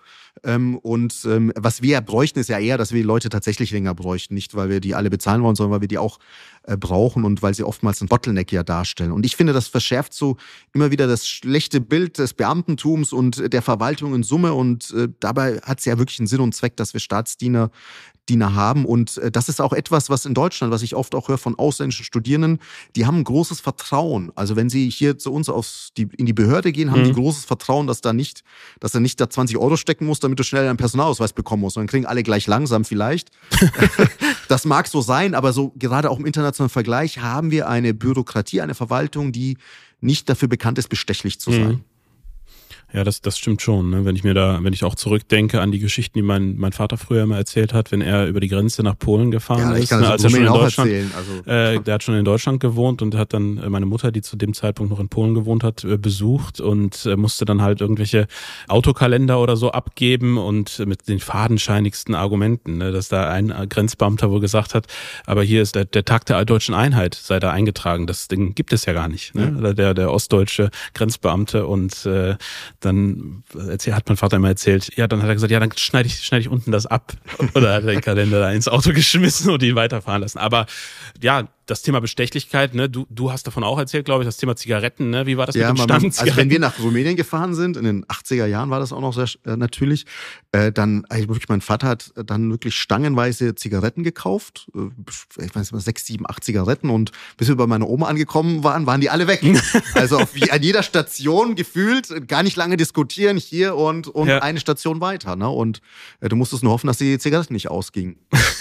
Was wir bräuchten, ist ja eher, dass wir die Leute tatsächlich länger bräuchten. Nicht, weil wir die alle bezahlen wollen, sondern weil wir die auch brauchen und weil sie oftmals ein Bottleneck ja darstellen. Und ich finde, das verschärft so immer wieder das schlechte Bild des Beamtentums und der Verwaltung in Summe. Und dabei hat es ja wirklich einen Sinn und Zweck, dass wir Staatsdiener haben. Und das ist auch etwas, was in Deutschland, was ich oft auch höre von ausländischen Studierenden, die haben ein großes Vertrauen. Also wenn sie hier zu uns in die Behörde gehen, haben die großes Vertrauen, dass er nicht da 20 Euro stecken muss, damit du schnell einen Personalausweis bekommen musst. Und dann kriegen alle gleich langsam vielleicht. Das mag so sein, aber so gerade auch im internationalen Vergleich haben wir eine Bürokratie, eine Verwaltung, die nicht dafür bekannt ist, bestechlich zu sein. Ja, das stimmt schon. Ne? Wenn ich auch zurückdenke an die Geschichten, die mein Vater früher immer erzählt hat, wenn er über die Grenze nach Polen gefahren ist, als er schon in Deutschland, der hat schon in Deutschland gewohnt und hat dann meine Mutter, die zu dem Zeitpunkt noch in Polen gewohnt hat, besucht und musste dann halt irgendwelche Autokalender oder so abgeben und mit den fadenscheinigsten Argumenten, ne? Dass da ein Grenzbeamter wohl gesagt hat, aber hier ist der Tag der Deutschen Einheit, sei da eingetragen. Das Ding gibt es ja gar nicht. Ne? Der ostdeutsche Grenzbeamte und dann hat mein Vater immer erzählt, ja, dann hat er gesagt, ja, dann schneide ich unten das ab. Oder hat er den Kalender da ins Auto geschmissen und ihn weiterfahren lassen. Aber ja, das Thema Bestechlichkeit, ne, du hast davon auch erzählt, glaube ich, das Thema Zigaretten, ne? Wie war das mit dem Stammzigaretten? Also wenn wir nach Rumänien gefahren sind, in den 80er Jahren war das auch noch sehr natürlich, dann wirklich mein Vater hat dann wirklich stangenweise Zigaretten gekauft, ich weiß nicht, 6, 7, 8 Zigaretten und bis wir bei meiner Oma angekommen waren die alle weg. Also an jeder Station gefühlt, gar nicht lange diskutieren, hier und eine Station weiter, ne? Und du musstest nur hoffen, dass die Zigaretten nicht ausgingen.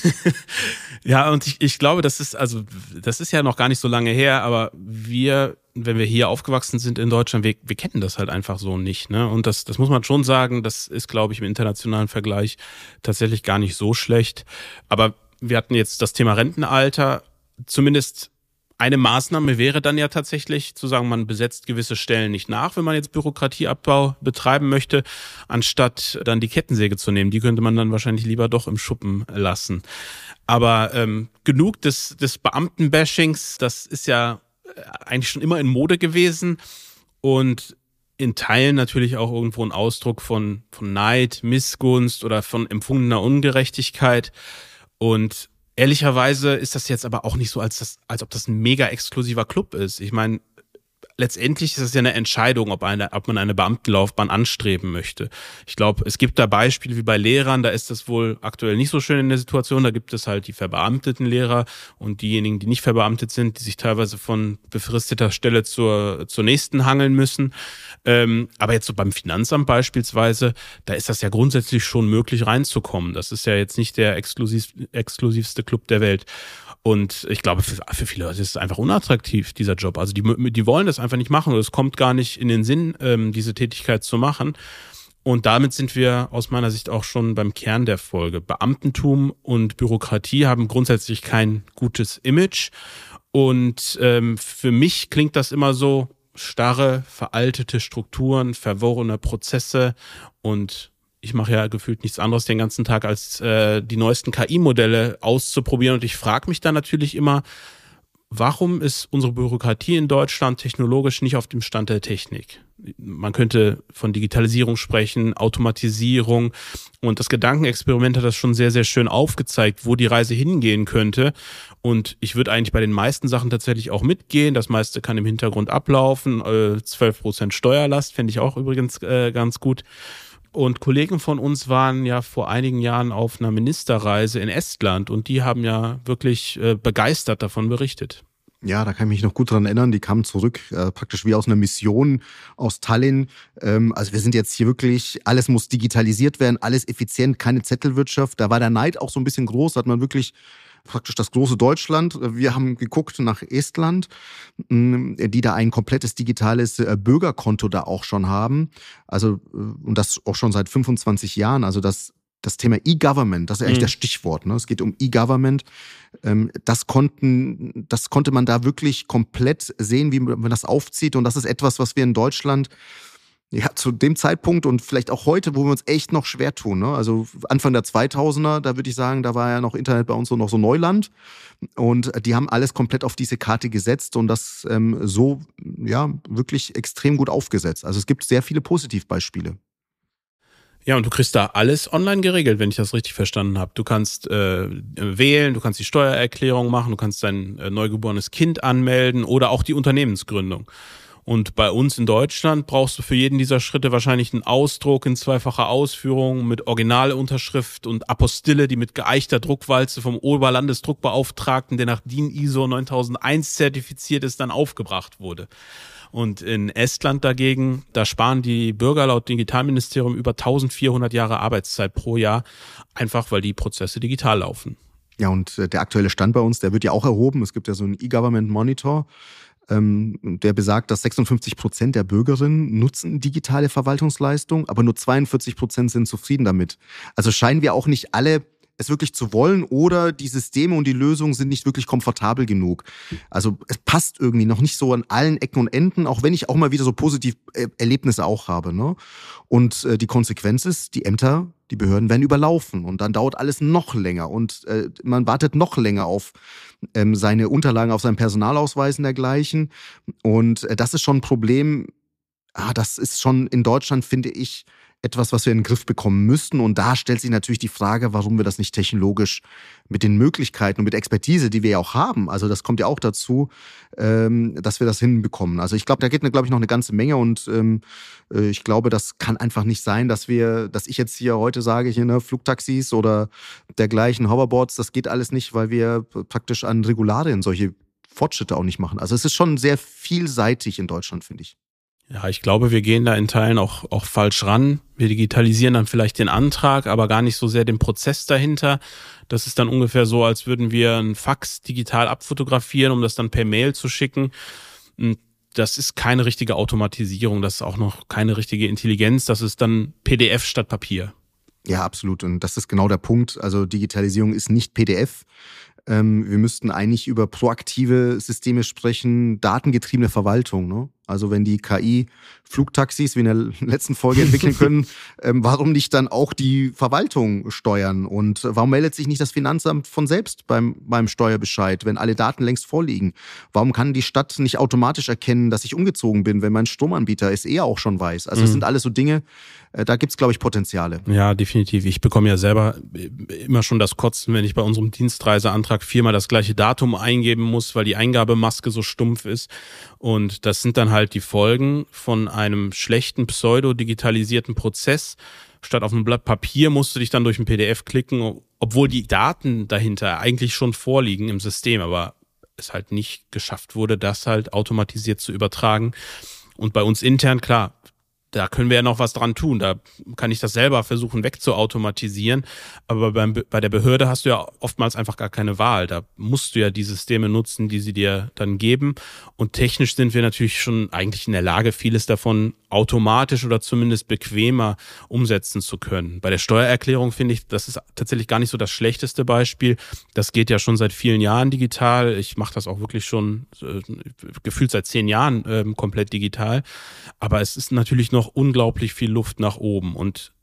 Ja, und ich glaube, das ist ja noch gar nicht so lange her, aber wenn wir hier aufgewachsen sind in Deutschland, wir kennen das halt einfach so nicht, ne? Und das muss man schon sagen, das ist, glaube ich, im internationalen Vergleich tatsächlich gar nicht so schlecht. Aber wir hatten jetzt das Thema Rentenalter, zumindest eine Maßnahme wäre dann ja tatsächlich zu sagen, man besetzt gewisse Stellen nicht nach, wenn man jetzt Bürokratieabbau betreiben möchte, anstatt dann die Kettensäge zu nehmen. Die könnte man dann wahrscheinlich lieber doch im Schuppen lassen. Aber genug des Beamtenbashings, das ist ja eigentlich schon immer in Mode gewesen und in Teilen natürlich auch irgendwo ein Ausdruck von Neid, Missgunst oder von empfundener Ungerechtigkeit. Und ehrlicherweise ist das jetzt aber auch nicht so, als ob das ein mega exklusiver Club ist. Ich meine, letztendlich ist es ja eine Entscheidung, ob man eine Beamtenlaufbahn anstreben möchte. Ich glaube, es gibt da Beispiele wie bei Lehrern, da ist das wohl aktuell nicht so schön in der Situation. Da gibt es halt die verbeamteten Lehrer und diejenigen, die nicht verbeamtet sind, die sich teilweise von befristeter Stelle zur nächsten hangeln müssen. Aber jetzt so beim Finanzamt beispielsweise, da ist das ja grundsätzlich schon möglich reinzukommen. Das ist ja jetzt nicht der exklusivste Club der Welt. Und ich glaube, für viele Leute ist es einfach unattraktiv, dieser Job. Also die wollen das einfach nicht machen oder es kommt gar nicht in den Sinn, diese Tätigkeit zu machen. Und damit sind wir aus meiner Sicht auch schon beim Kern der Folge. Beamtentum und Bürokratie haben grundsätzlich kein gutes Image. Und für mich klingt das immer so: starre, veraltete Strukturen, verworrene Prozesse und ich mache ja gefühlt nichts anderes den ganzen Tag, als die neuesten KI-Modelle auszuprobieren. Und ich frage mich dann natürlich immer, warum ist unsere Bürokratie in Deutschland technologisch nicht auf dem Stand der Technik? Man könnte von Digitalisierung sprechen, Automatisierung, und das Gedankenexperiment hat das schon sehr, sehr schön aufgezeigt, wo die Reise hingehen könnte. Und ich würde eigentlich bei den meisten Sachen tatsächlich auch mitgehen. Das meiste kann im Hintergrund ablaufen. 12% Steuerlast fände ich auch übrigens ganz gut. Und Kollegen von uns waren ja vor einigen Jahren auf einer Ministerreise in Estland und die haben ja wirklich begeistert davon berichtet. Ja, da kann ich mich noch gut dran erinnern. Die kamen zurück, praktisch wie aus einer Mission aus Tallinn. Also wir sind jetzt hier wirklich, alles muss digitalisiert werden, alles effizient, keine Zettelwirtschaft. Da war der Neid auch so ein bisschen groß, da hat man wirklich praktisch das große Deutschland. Wir haben geguckt nach Estland, die da ein komplettes digitales Bürgerkonto da auch schon haben. Also, und das auch schon seit 25 Jahren. Also das Thema E-Government, das ist eigentlich das Stichwort. Ne? Es geht um E-Government. Das konnte man da wirklich komplett sehen, wie man das aufzieht. Und das ist etwas, was wir in Deutschland ja zu dem Zeitpunkt und vielleicht auch heute, wo wir uns echt noch schwer tun. Ne? Also Anfang der 2000er, da würde ich sagen, da war ja noch Internet bei uns so noch so Neuland. Und die haben alles komplett auf diese Karte gesetzt und das so ja wirklich extrem gut aufgesetzt. Also es gibt sehr viele Positivbeispiele. Ja, und du kriegst da alles online geregelt, wenn ich das richtig verstanden habe. Du kannst wählen, du kannst die Steuererklärung machen, du kannst dein neugeborenes Kind anmelden oder auch die Unternehmensgründung. Und bei uns in Deutschland brauchst du für jeden dieser Schritte wahrscheinlich einen Ausdruck in zweifacher Ausführung mit Originalunterschrift und Apostille, die mit geeichter Druckwalze vom Oberlandesdruckbeauftragten, der nach DIN ISO 9001 zertifiziert ist, dann aufgebracht wurde. Und in Estland dagegen, da sparen die Bürger laut Digitalministerium über 1400 Jahre Arbeitszeit pro Jahr, einfach weil die Prozesse digital laufen. Ja, und der aktuelle Stand bei uns, der wird ja auch erhoben. Es gibt ja so einen E-Government Monitor, der besagt, dass 56% der Bürgerinnen nutzen digitale Verwaltungsleistung, aber nur 42% sind zufrieden damit. Also scheinen wir auch nicht alle es wirklich zu wollen oder die Systeme und die Lösungen sind nicht wirklich komfortabel genug. Also es passt irgendwie noch nicht so an allen Ecken und Enden, auch wenn ich auch mal wieder so positive Erlebnisse auch habe. Ne? Und die Konsequenz ist, die Ämter, die Behörden werden überlaufen und dann dauert alles noch länger und man wartet noch länger auf seine Unterlagen, auf seinen Personalausweis und dergleichen. Und das ist schon ein Problem. Das ist schon in Deutschland, finde ich, etwas, was wir in den Griff bekommen müssten. Und da stellt sich natürlich die Frage, warum wir das nicht technologisch mit den Möglichkeiten und mit der Expertise, die wir ja auch haben, also das kommt ja auch dazu, dass wir das hinbekommen. Also ich glaube, da geht, glaube ich, noch eine ganze Menge und ich glaube, das kann einfach nicht sein, dass ich jetzt hier heute sage, hier ne, Flugtaxis oder dergleichen, Hoverboards, das geht alles nicht, weil wir praktisch an Regularien solche Fortschritte auch nicht machen. Also es ist schon sehr vielseitig in Deutschland, finde ich. Ja, ich glaube, wir gehen da in Teilen auch falsch ran. Wir digitalisieren dann vielleicht den Antrag, aber gar nicht so sehr den Prozess dahinter. Das ist dann ungefähr so, als würden wir einen Fax digital abfotografieren, um das dann per Mail zu schicken. Das ist keine richtige Automatisierung, das ist auch noch keine richtige Intelligenz. Das ist dann PDF statt Papier. Ja, absolut. Und das ist genau der Punkt. Also Digitalisierung ist nicht PDF. Wir müssten eigentlich über proaktive Systeme sprechen, datengetriebene Verwaltung. Ne? Also wenn die KI Flugtaxis wie in der letzten Folge entwickeln können, warum nicht dann auch die Verwaltung steuern? Und warum meldet sich nicht das Finanzamt von selbst beim Steuerbescheid, wenn alle Daten längst vorliegen? Warum kann die Stadt nicht automatisch erkennen, dass ich umgezogen bin, wenn mein Stromanbieter es auch schon weiß? Also das sind alles so Dinge, da gibt's, glaube ich, Potenziale. Ja, definitiv. Ich bekomme ja selber immer schon das Kotzen, wenn ich bei unserem Dienstreiseantrag 4-mal das gleiche Datum eingeben muss, weil die Eingabemaske so stumpf ist. Und das sind dann halt die Folgen von einem schlechten pseudo-digitalisierten Prozess. Statt auf einem Blatt Papier musst du dich dann durch ein PDF klicken, obwohl die Daten dahinter eigentlich schon vorliegen im System, aber es halt nicht geschafft wurde, das halt automatisiert zu übertragen. Und bei uns intern, klar, da können wir ja noch was dran tun. Da kann ich das selber versuchen wegzuautomatisieren. Aber bei der Behörde hast du ja oftmals einfach gar keine Wahl. Da musst du ja die Systeme nutzen, die sie dir dann geben. Und technisch sind wir natürlich schon eigentlich in der Lage, vieles davon automatisch oder zumindest bequemer umsetzen zu können. Bei der Steuererklärung finde ich, das ist tatsächlich gar nicht so das schlechteste Beispiel. Das geht ja schon seit vielen Jahren digital. Ich mache das auch wirklich schon gefühlt seit 10 Jahren komplett digital. Aber es ist natürlich noch unglaublich viel Luft nach oben. Und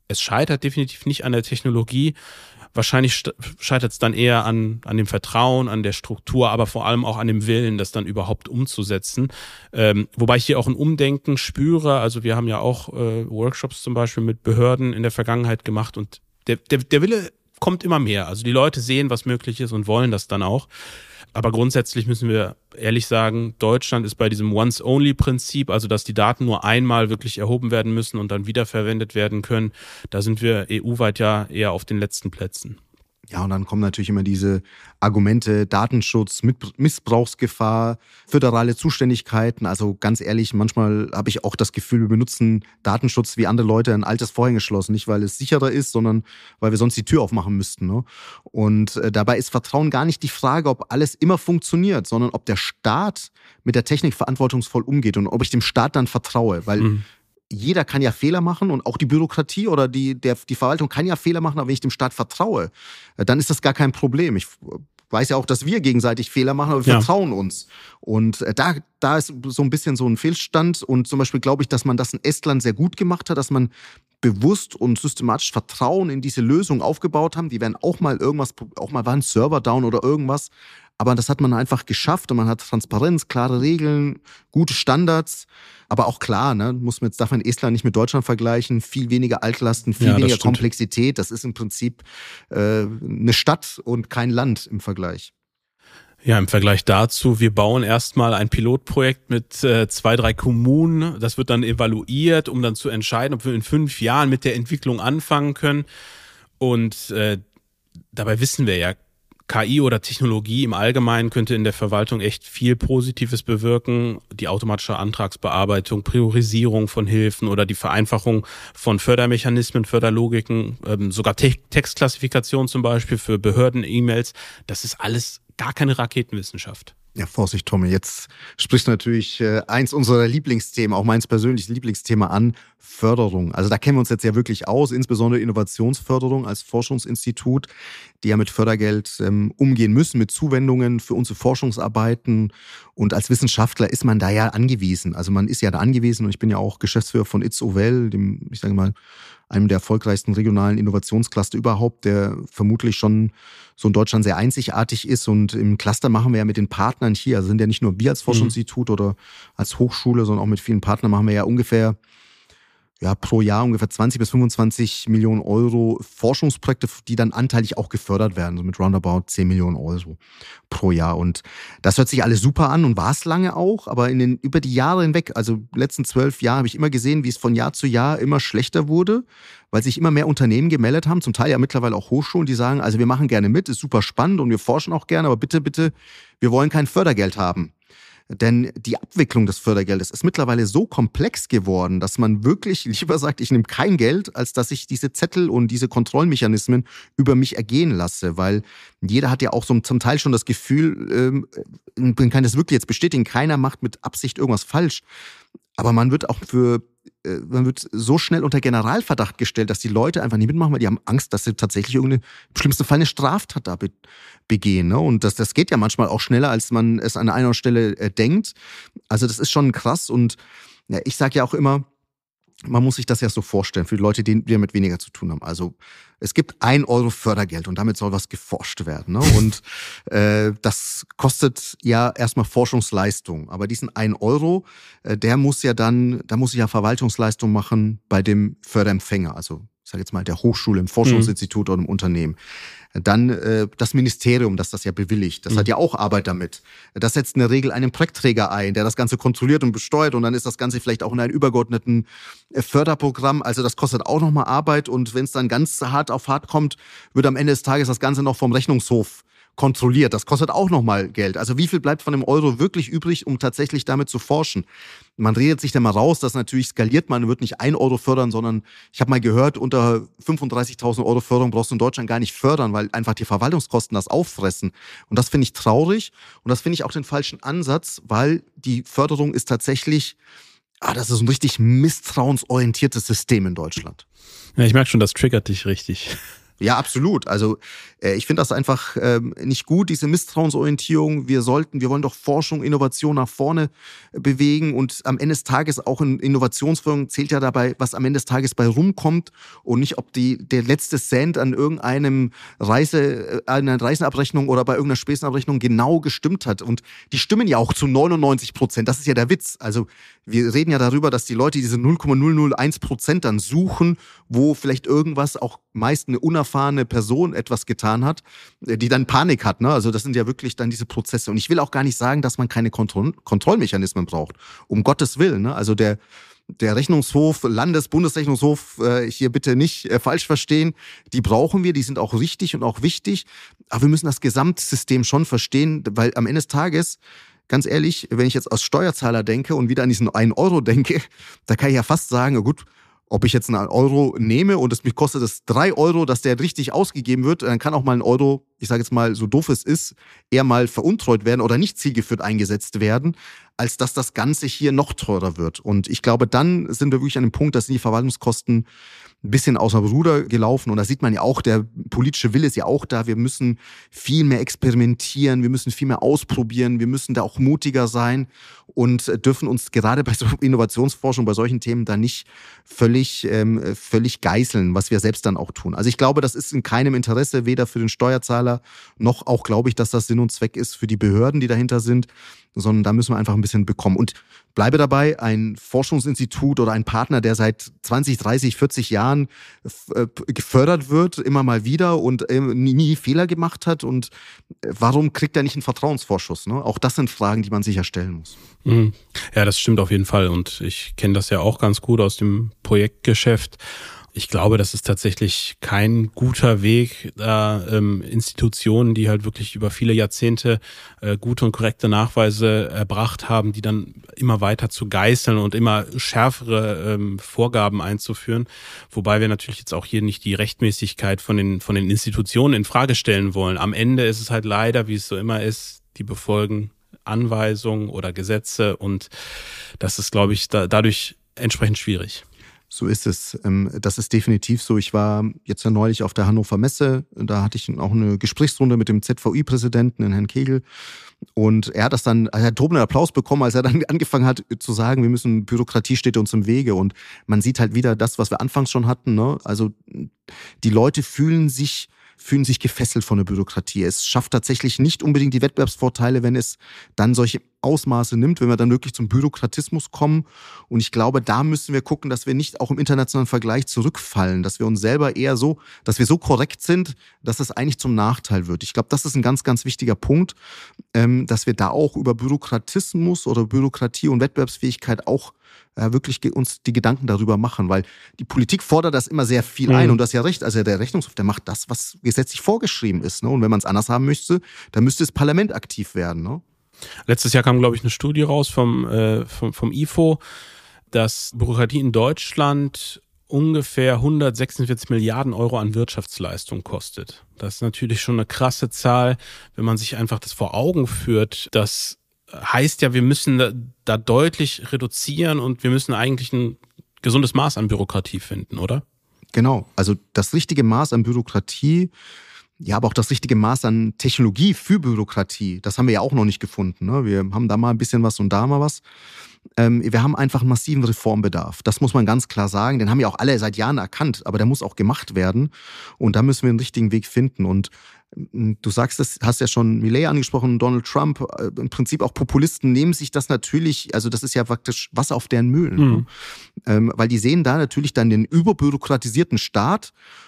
es scheitert definitiv nicht an der Technologie. Wahrscheinlich scheitert es dann eher an dem Vertrauen, an der Struktur, aber vor allem auch an dem Willen, das dann überhaupt umzusetzen. Wobei ich hier auch ein Umdenken spüre. Also wir haben ja auch Workshops zum Beispiel mit Behörden in der Vergangenheit gemacht und der Wille kommt immer mehr. Also die Leute sehen, was möglich ist und wollen das dann auch. Aber grundsätzlich müssen wir ehrlich sagen, Deutschland ist bei diesem Once-Only-Prinzip, also dass die Daten nur einmal wirklich erhoben werden müssen und dann wiederverwendet werden können. Da sind wir EU-weit ja eher auf den letzten Plätzen. Ja, und dann kommen natürlich immer diese Argumente, Datenschutz, Missbrauchsgefahr, föderale Zuständigkeiten. Also ganz ehrlich, manchmal habe ich auch das Gefühl, wir benutzen Datenschutz wie andere Leute ein altes Vorhängeschloss. Nicht, weil es sicherer ist, sondern weil wir sonst die Tür aufmachen müssten. Ne? Und dabei ist Vertrauen gar nicht die Frage, ob alles immer funktioniert, sondern ob der Staat mit der Technik verantwortungsvoll umgeht und ob ich dem Staat dann vertraue. Weil jeder kann ja Fehler machen und auch die Bürokratie oder die Verwaltung kann ja Fehler machen, aber wenn ich dem Staat vertraue, dann ist das gar kein Problem. Ich weiß ja auch, dass wir gegenseitig Fehler machen, aber wir vertrauen uns. Und da ist so ein bisschen so ein Fehlstand. Und zum Beispiel glaube ich, dass man das in Estland sehr gut gemacht hat, dass man bewusst und systematisch Vertrauen in diese Lösung aufgebaut haben. Die werden auch mal war ein Server down oder irgendwas. Aber das hat man einfach geschafft und man hat Transparenz, klare Regeln, gute Standards. Aber auch klar, darf man Estland nicht mit Deutschland vergleichen. Viel weniger Altlasten, viel weniger Komplexität. Das ist im Prinzip eine Stadt und kein Land im Vergleich. Ja, im Vergleich dazu, wir bauen erstmal ein Pilotprojekt mit 2, 3 Kommunen. Das wird dann evaluiert, um dann zu entscheiden, ob wir in 5 Jahren mit der Entwicklung anfangen können. Und dabei wissen wir ja, KI oder Technologie im Allgemeinen könnte in der Verwaltung echt viel Positives bewirken. Die automatische Antragsbearbeitung, Priorisierung von Hilfen oder die Vereinfachung von Fördermechanismen, Förderlogiken, sogar Textklassifikation zum Beispiel für Behörden-E-Mails. Das ist alles gar keine Raketenwissenschaft. Ja, Vorsicht, Tommy, jetzt sprichst du natürlich eins unserer Lieblingsthemen, auch meins persönliches Lieblingsthema an, Förderung. Also da kennen wir uns jetzt ja wirklich aus, insbesondere Innovationsförderung als Forschungsinstitut, die ja mit Fördergeld umgehen müssen, mit Zuwendungen für unsere Forschungsarbeiten. Und als Wissenschaftler ist man da ja angewiesen. Also man ist ja da angewiesen und ich bin ja auch Geschäftsführer von ITS-OWL, dem, ich sage mal, einem der erfolgreichsten regionalen Innovationscluster überhaupt, der vermutlich schon so in Deutschland sehr einzigartig ist. Und im Cluster machen wir ja mit den Partnern hier, also sind ja nicht nur wir als Forschungsinstitut oder als Hochschule, sondern auch mit vielen Partnern machen wir ja ungefähr pro Jahr ungefähr 20 bis 25 Millionen Euro Forschungsprojekte, die dann anteilig auch gefördert werden, so mit roundabout 10 Millionen Euro pro Jahr. Und das hört sich alles super an und war es lange auch, aber über die Jahre hinweg, also letzten 12 Jahre, habe ich immer gesehen, wie es von Jahr zu Jahr immer schlechter wurde, weil sich immer mehr Unternehmen gemeldet haben, zum Teil ja mittlerweile auch Hochschulen, die sagen, also wir machen gerne mit, ist super spannend und wir forschen auch gerne, aber bitte, bitte, wir wollen kein Fördergeld haben. Denn die Abwicklung des Fördergeldes ist mittlerweile so komplex geworden, dass man wirklich lieber sagt, ich nehme kein Geld, als dass ich diese Zettel und diese Kontrollmechanismen über mich ergehen lasse. Weil jeder hat ja auch so zum Teil schon das Gefühl, man kann das wirklich jetzt bestätigen, keiner macht mit Absicht irgendwas falsch. Aber man wird so schnell unter Generalverdacht gestellt, dass die Leute einfach nicht mitmachen, weil die haben Angst, dass sie tatsächlich im schlimmsten Fall eine Straftat da begehen. Ne? Und das geht ja manchmal auch schneller, als man es an einer Stelle denkt. Also das ist schon krass. Und ja, ich sage ja auch immer, man muss sich das ja so vorstellen, für die Leute, die damit weniger zu tun haben. Also es gibt 1 Euro Fördergeld und damit soll was geforscht werden. Ne? Und das kostet ja erstmal Forschungsleistung. Aber diesen 1 Euro, da muss ich ja Verwaltungsleistung machen bei dem Förderempfänger. Also ich sage jetzt mal der Hochschule, im Forschungsinstitut oder im Unternehmen. Dann das Ministerium, das ja bewilligt. Das hat ja auch Arbeit damit. Das setzt in der Regel einen Projektträger ein, der das Ganze kontrolliert und besteuert. Und dann ist das Ganze vielleicht auch in einem übergeordneten Förderprogramm. Also das kostet auch nochmal Arbeit. Und wenn es dann ganz hart auf hart kommt, wird am Ende des Tages das Ganze noch vom Rechnungshof kontrolliert. Das kostet auch nochmal Geld. Also wie viel bleibt von dem Euro wirklich übrig, um tatsächlich damit zu forschen? Man redet sich da mal raus, dass natürlich skaliert man wird nicht 1 Euro fördern, sondern ich habe mal gehört, unter 35.000 Euro Förderung brauchst du in Deutschland gar nicht fördern, weil einfach die Verwaltungskosten das auffressen. Und das finde ich traurig und das finde ich auch den falschen Ansatz, weil die Förderung ist tatsächlich, das ist ein richtig misstrauensorientiertes System in Deutschland. Ja, ich merke schon, das triggert dich richtig. Ja, absolut. Also ich finde das einfach nicht gut, diese Misstrauensorientierung. Wir wollen doch Forschung, Innovation nach vorne bewegen und am Ende des Tages auch in Innovationsförderung zählt ja dabei, was am Ende des Tages bei rumkommt und nicht, ob der letzte Cent an irgendeinem einer Reisenabrechnung oder bei irgendeiner Spesenabrechnung genau gestimmt hat. Und die stimmen ja auch zu 99%. Das ist ja der Witz. Also wir reden ja darüber, dass die Leute diese 0,001% dann suchen, wo vielleicht irgendwas, auch meist eine unerfahrene Person etwas getan hat, die dann Panik hat. Ne? Also das sind ja wirklich dann diese Prozesse. Und ich will auch gar nicht sagen, dass man keine Kontrollmechanismen braucht. Um Gottes Willen. Ne? Also der Rechnungshof, Bundesrechnungshof, hier bitte nicht falsch verstehen, die brauchen wir, die sind auch richtig und auch wichtig. Aber wir müssen das Gesamtsystem schon verstehen, weil am Ende des Tages, ganz ehrlich, wenn ich jetzt als Steuerzahler denke und wieder an diesen 1 Euro denke, da kann ich ja fast sagen, gut, ob ich jetzt einen Euro nehme und mich kostet es 3 Euro, dass der richtig ausgegeben wird, dann kann auch mal ein Euro, ich sage jetzt mal, so doof es ist, eher mal veruntreut werden oder nicht zielgeführt eingesetzt werden, als dass das Ganze hier noch teurer wird. Und ich glaube, dann sind wir wirklich an dem Punkt, dass die Verwaltungskosten ein bisschen außer Ruder gelaufen. Und da sieht man ja auch, der politische Wille ist ja auch da. Wir müssen viel mehr experimentieren, wir müssen viel mehr ausprobieren, wir müssen da auch mutiger sein und dürfen uns gerade bei so Innovationsforschung, bei solchen Themen da nicht völlig geißeln, was wir selbst dann auch tun. Also ich glaube, das ist in keinem Interesse, weder für den Steuerzahler noch auch, glaube ich, dass das Sinn und Zweck ist für die Behörden, die dahinter sind, sondern da müssen wir einfach ein bisschen bekommen. Und bleibe dabei, ein Forschungsinstitut oder ein Partner, der seit 20, 30, 40 Jahren gefördert wird, immer mal wieder und nie Fehler gemacht hat. Und warum kriegt er nicht einen Vertrauensvorschuss? Ne? Auch das sind Fragen, die man sicher stellen muss. Ja, das stimmt auf jeden Fall. Und ich kenne das ja auch ganz gut aus dem Projektgeschäft. Ich glaube, das ist tatsächlich kein guter Weg, da Institutionen, die halt wirklich über viele Jahrzehnte gute und korrekte Nachweise erbracht haben, die dann immer weiter zu geißeln und immer schärfere Vorgaben einzuführen. Wobei wir natürlich jetzt auch hier nicht die Rechtmäßigkeit von den Institutionen in Frage stellen wollen. Am Ende ist es halt leider, wie es so immer ist, die befolgen Anweisungen oder Gesetze und das ist, glaube ich, dadurch entsprechend schwierig. So ist es. Das ist definitiv so. Ich war jetzt ja neulich auf der Hannover Messe. Da hatte ich auch eine Gesprächsrunde mit dem ZVI-Präsidenten, den Herrn Kegel. Und er hat tobenden Applaus bekommen, als er dann angefangen hat zu sagen, Bürokratie steht uns im Wege. Und man sieht halt wieder das, was wir anfangs schon hatten. Ne? Also die Leute fühlen sich gefesselt von der Bürokratie. Es schafft tatsächlich nicht unbedingt die Wettbewerbsvorteile, wenn es dann solche Ausmaße nimmt, wenn wir dann wirklich zum Bürokratismus kommen. Und ich glaube, da müssen wir gucken, dass wir nicht auch im internationalen Vergleich zurückfallen, dass wir uns selber dass wir so korrekt sind, dass es eigentlich zum Nachteil wird. Ich glaube, das ist ein ganz, ganz wichtiger Punkt, dass wir da auch über Bürokratismus oder Bürokratie und Wettbewerbsfähigkeit auch wirklich uns die Gedanken darüber machen, weil die Politik fordert das immer sehr viel ein und das ist ja recht. Also der Rechnungshof, der macht das, was gesetzlich vorgeschrieben ist. Ne? Und wenn man es anders haben möchte, dann müsste das Parlament aktiv werden. Ne? Letztes Jahr kam, glaube ich, eine Studie raus vom IFO, dass Bürokratie in Deutschland ungefähr 146 Milliarden Euro an Wirtschaftsleistung kostet. Das ist natürlich schon eine krasse Zahl, wenn man sich einfach das vor Augen führt. Das heißt ja, wir müssen da deutlich reduzieren und wir müssen eigentlich ein gesundes Maß an Bürokratie finden, oder? Genau, also das richtige Maß an Bürokratie, ja, aber auch das richtige Maß an Technologie für Bürokratie, das haben wir ja auch noch nicht gefunden. Ne? Wir haben da mal ein bisschen was und da mal was. Wir haben einfach einen massiven Reformbedarf. Das muss man ganz klar sagen. Den haben ja auch alle seit Jahren erkannt, aber der muss auch gemacht werden. Und da müssen wir einen richtigen Weg finden. Und du sagst es, hast ja schon Milei angesprochen, Donald Trump, im Prinzip auch Populisten nehmen sich das natürlich, also das ist ja praktisch Wasser auf deren Mühlen. Weil die sehen da natürlich dann den überbürokratisierten Staat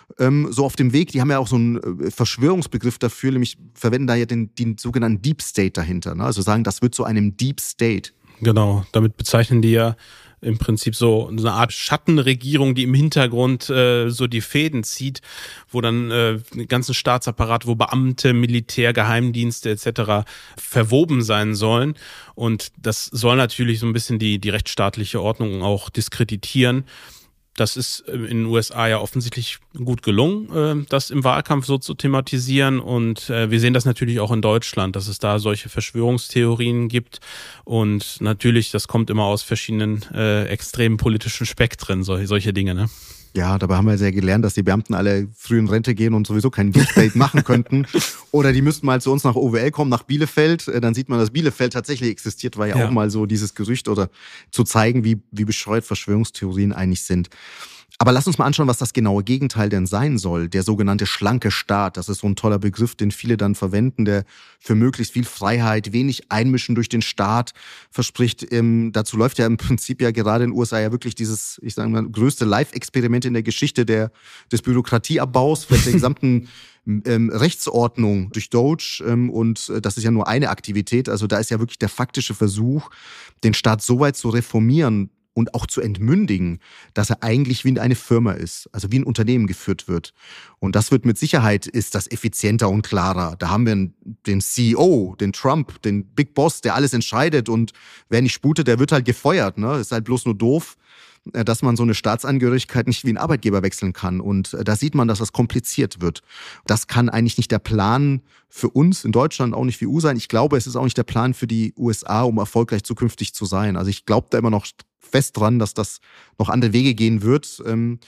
so auf dem Weg. Die haben ja auch so einen Verschwörungsbegriff dafür, nämlich verwenden da ja den sogenannten Deep State dahinter. Ne? Also sagen, das wird zu einem Deep State. Genau, damit bezeichnen die ja im Prinzip so eine Art Schattenregierung, die im Hintergrund so die Fäden zieht, wo dann den ganzen Staatsapparat, wo Beamte, Militär, Geheimdienste etc. verwoben sein sollen. Und das soll natürlich so ein bisschen die rechtsstaatliche Ordnung auch diskreditieren. Das ist in den USA ja offensichtlich gut gelungen, das im Wahlkampf so zu thematisieren. Und wir sehen das natürlich auch in Deutschland, dass es da solche Verschwörungstheorien gibt. Und natürlich, das kommt immer aus verschiedenen extremen politischen Spektren, solche Dinge, ne? Ja, dabei haben wir sehr gelernt, dass die Beamten alle früh in Rente gehen und sowieso kein Deepfake machen könnten. Oder die müssten mal zu uns nach OWL kommen, nach Bielefeld. Dann sieht man, dass Bielefeld tatsächlich existiert, war ja auch mal so dieses Gerücht oder zu zeigen, wie bescheuert Verschwörungstheorien eigentlich sind. Aber lass uns mal anschauen, was das genaue Gegenteil denn sein soll. Der sogenannte schlanke Staat, das ist so ein toller Begriff, den viele dann verwenden, der für möglichst viel Freiheit, wenig Einmischen durch den Staat verspricht. Dazu läuft ja im Prinzip ja gerade in den USA ja wirklich dieses, ich sage mal, größte Live-Experiment in der Geschichte des Bürokratieabbaus, vielleicht der gesamten Rechtsordnung durch Doge. Und das ist ja nur eine Aktivität. Also da ist ja wirklich der faktische Versuch, den Staat so weit zu reformieren, und auch zu entmündigen, dass er eigentlich wie eine Firma ist, also wie ein Unternehmen geführt wird. Und das wird mit Sicherheit, ist das effizienter und klarer. Da haben wir den CEO, den Trump, den Big Boss, der alles entscheidet und wer nicht sputet, der wird halt gefeuert. Ne? Ist halt bloß nur doof, dass man so eine Staatsangehörigkeit nicht wie ein Arbeitgeber wechseln kann. Und da sieht man, dass das kompliziert wird. Das kann eigentlich nicht der Plan für uns in Deutschland, auch nicht für EU sein. Ich glaube, es ist auch nicht der Plan für die USA, um erfolgreich zukünftig zu sein. Also ich glaube da immer noch fest dran, dass das noch andere Wege gehen wird.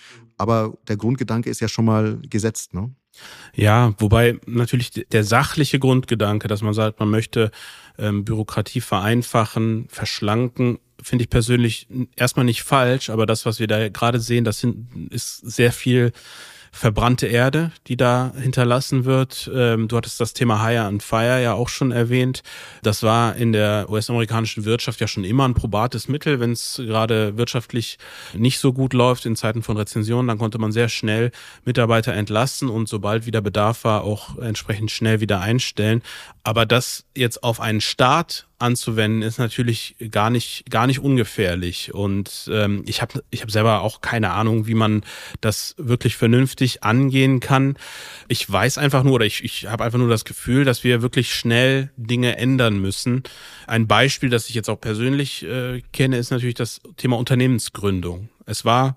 Aber der Grundgedanke ist ja schon mal gesetzt, ne? Ja, wobei natürlich der sachliche Grundgedanke, dass man sagt, man möchte Bürokratie vereinfachen, verschlanken, finde ich persönlich erstmal nicht falsch, aber das, was wir da gerade sehen, ist sehr viel verbrannte Erde, die da hinterlassen wird. Du hattest das Thema Hire and Fire ja auch schon erwähnt. Das war in der US-amerikanischen Wirtschaft ja schon immer ein probates Mittel, wenn es gerade wirtschaftlich nicht so gut läuft in Zeiten von Rezession, dann konnte man sehr schnell Mitarbeiter entlassen und sobald wieder Bedarf war, auch entsprechend schnell wieder einstellen. Aber das jetzt auf einen Staat anzuwenden, ist natürlich gar nicht ungefährlich. Und ich hab selber auch keine Ahnung, wie man das wirklich vernünftig angehen kann. Ich weiß einfach nur, oder ich habe einfach nur das Gefühl, dass wir wirklich schnell Dinge ändern müssen. Ein Beispiel, das ich jetzt auch persönlich kenne, ist natürlich das Thema Unternehmensgründung. Es war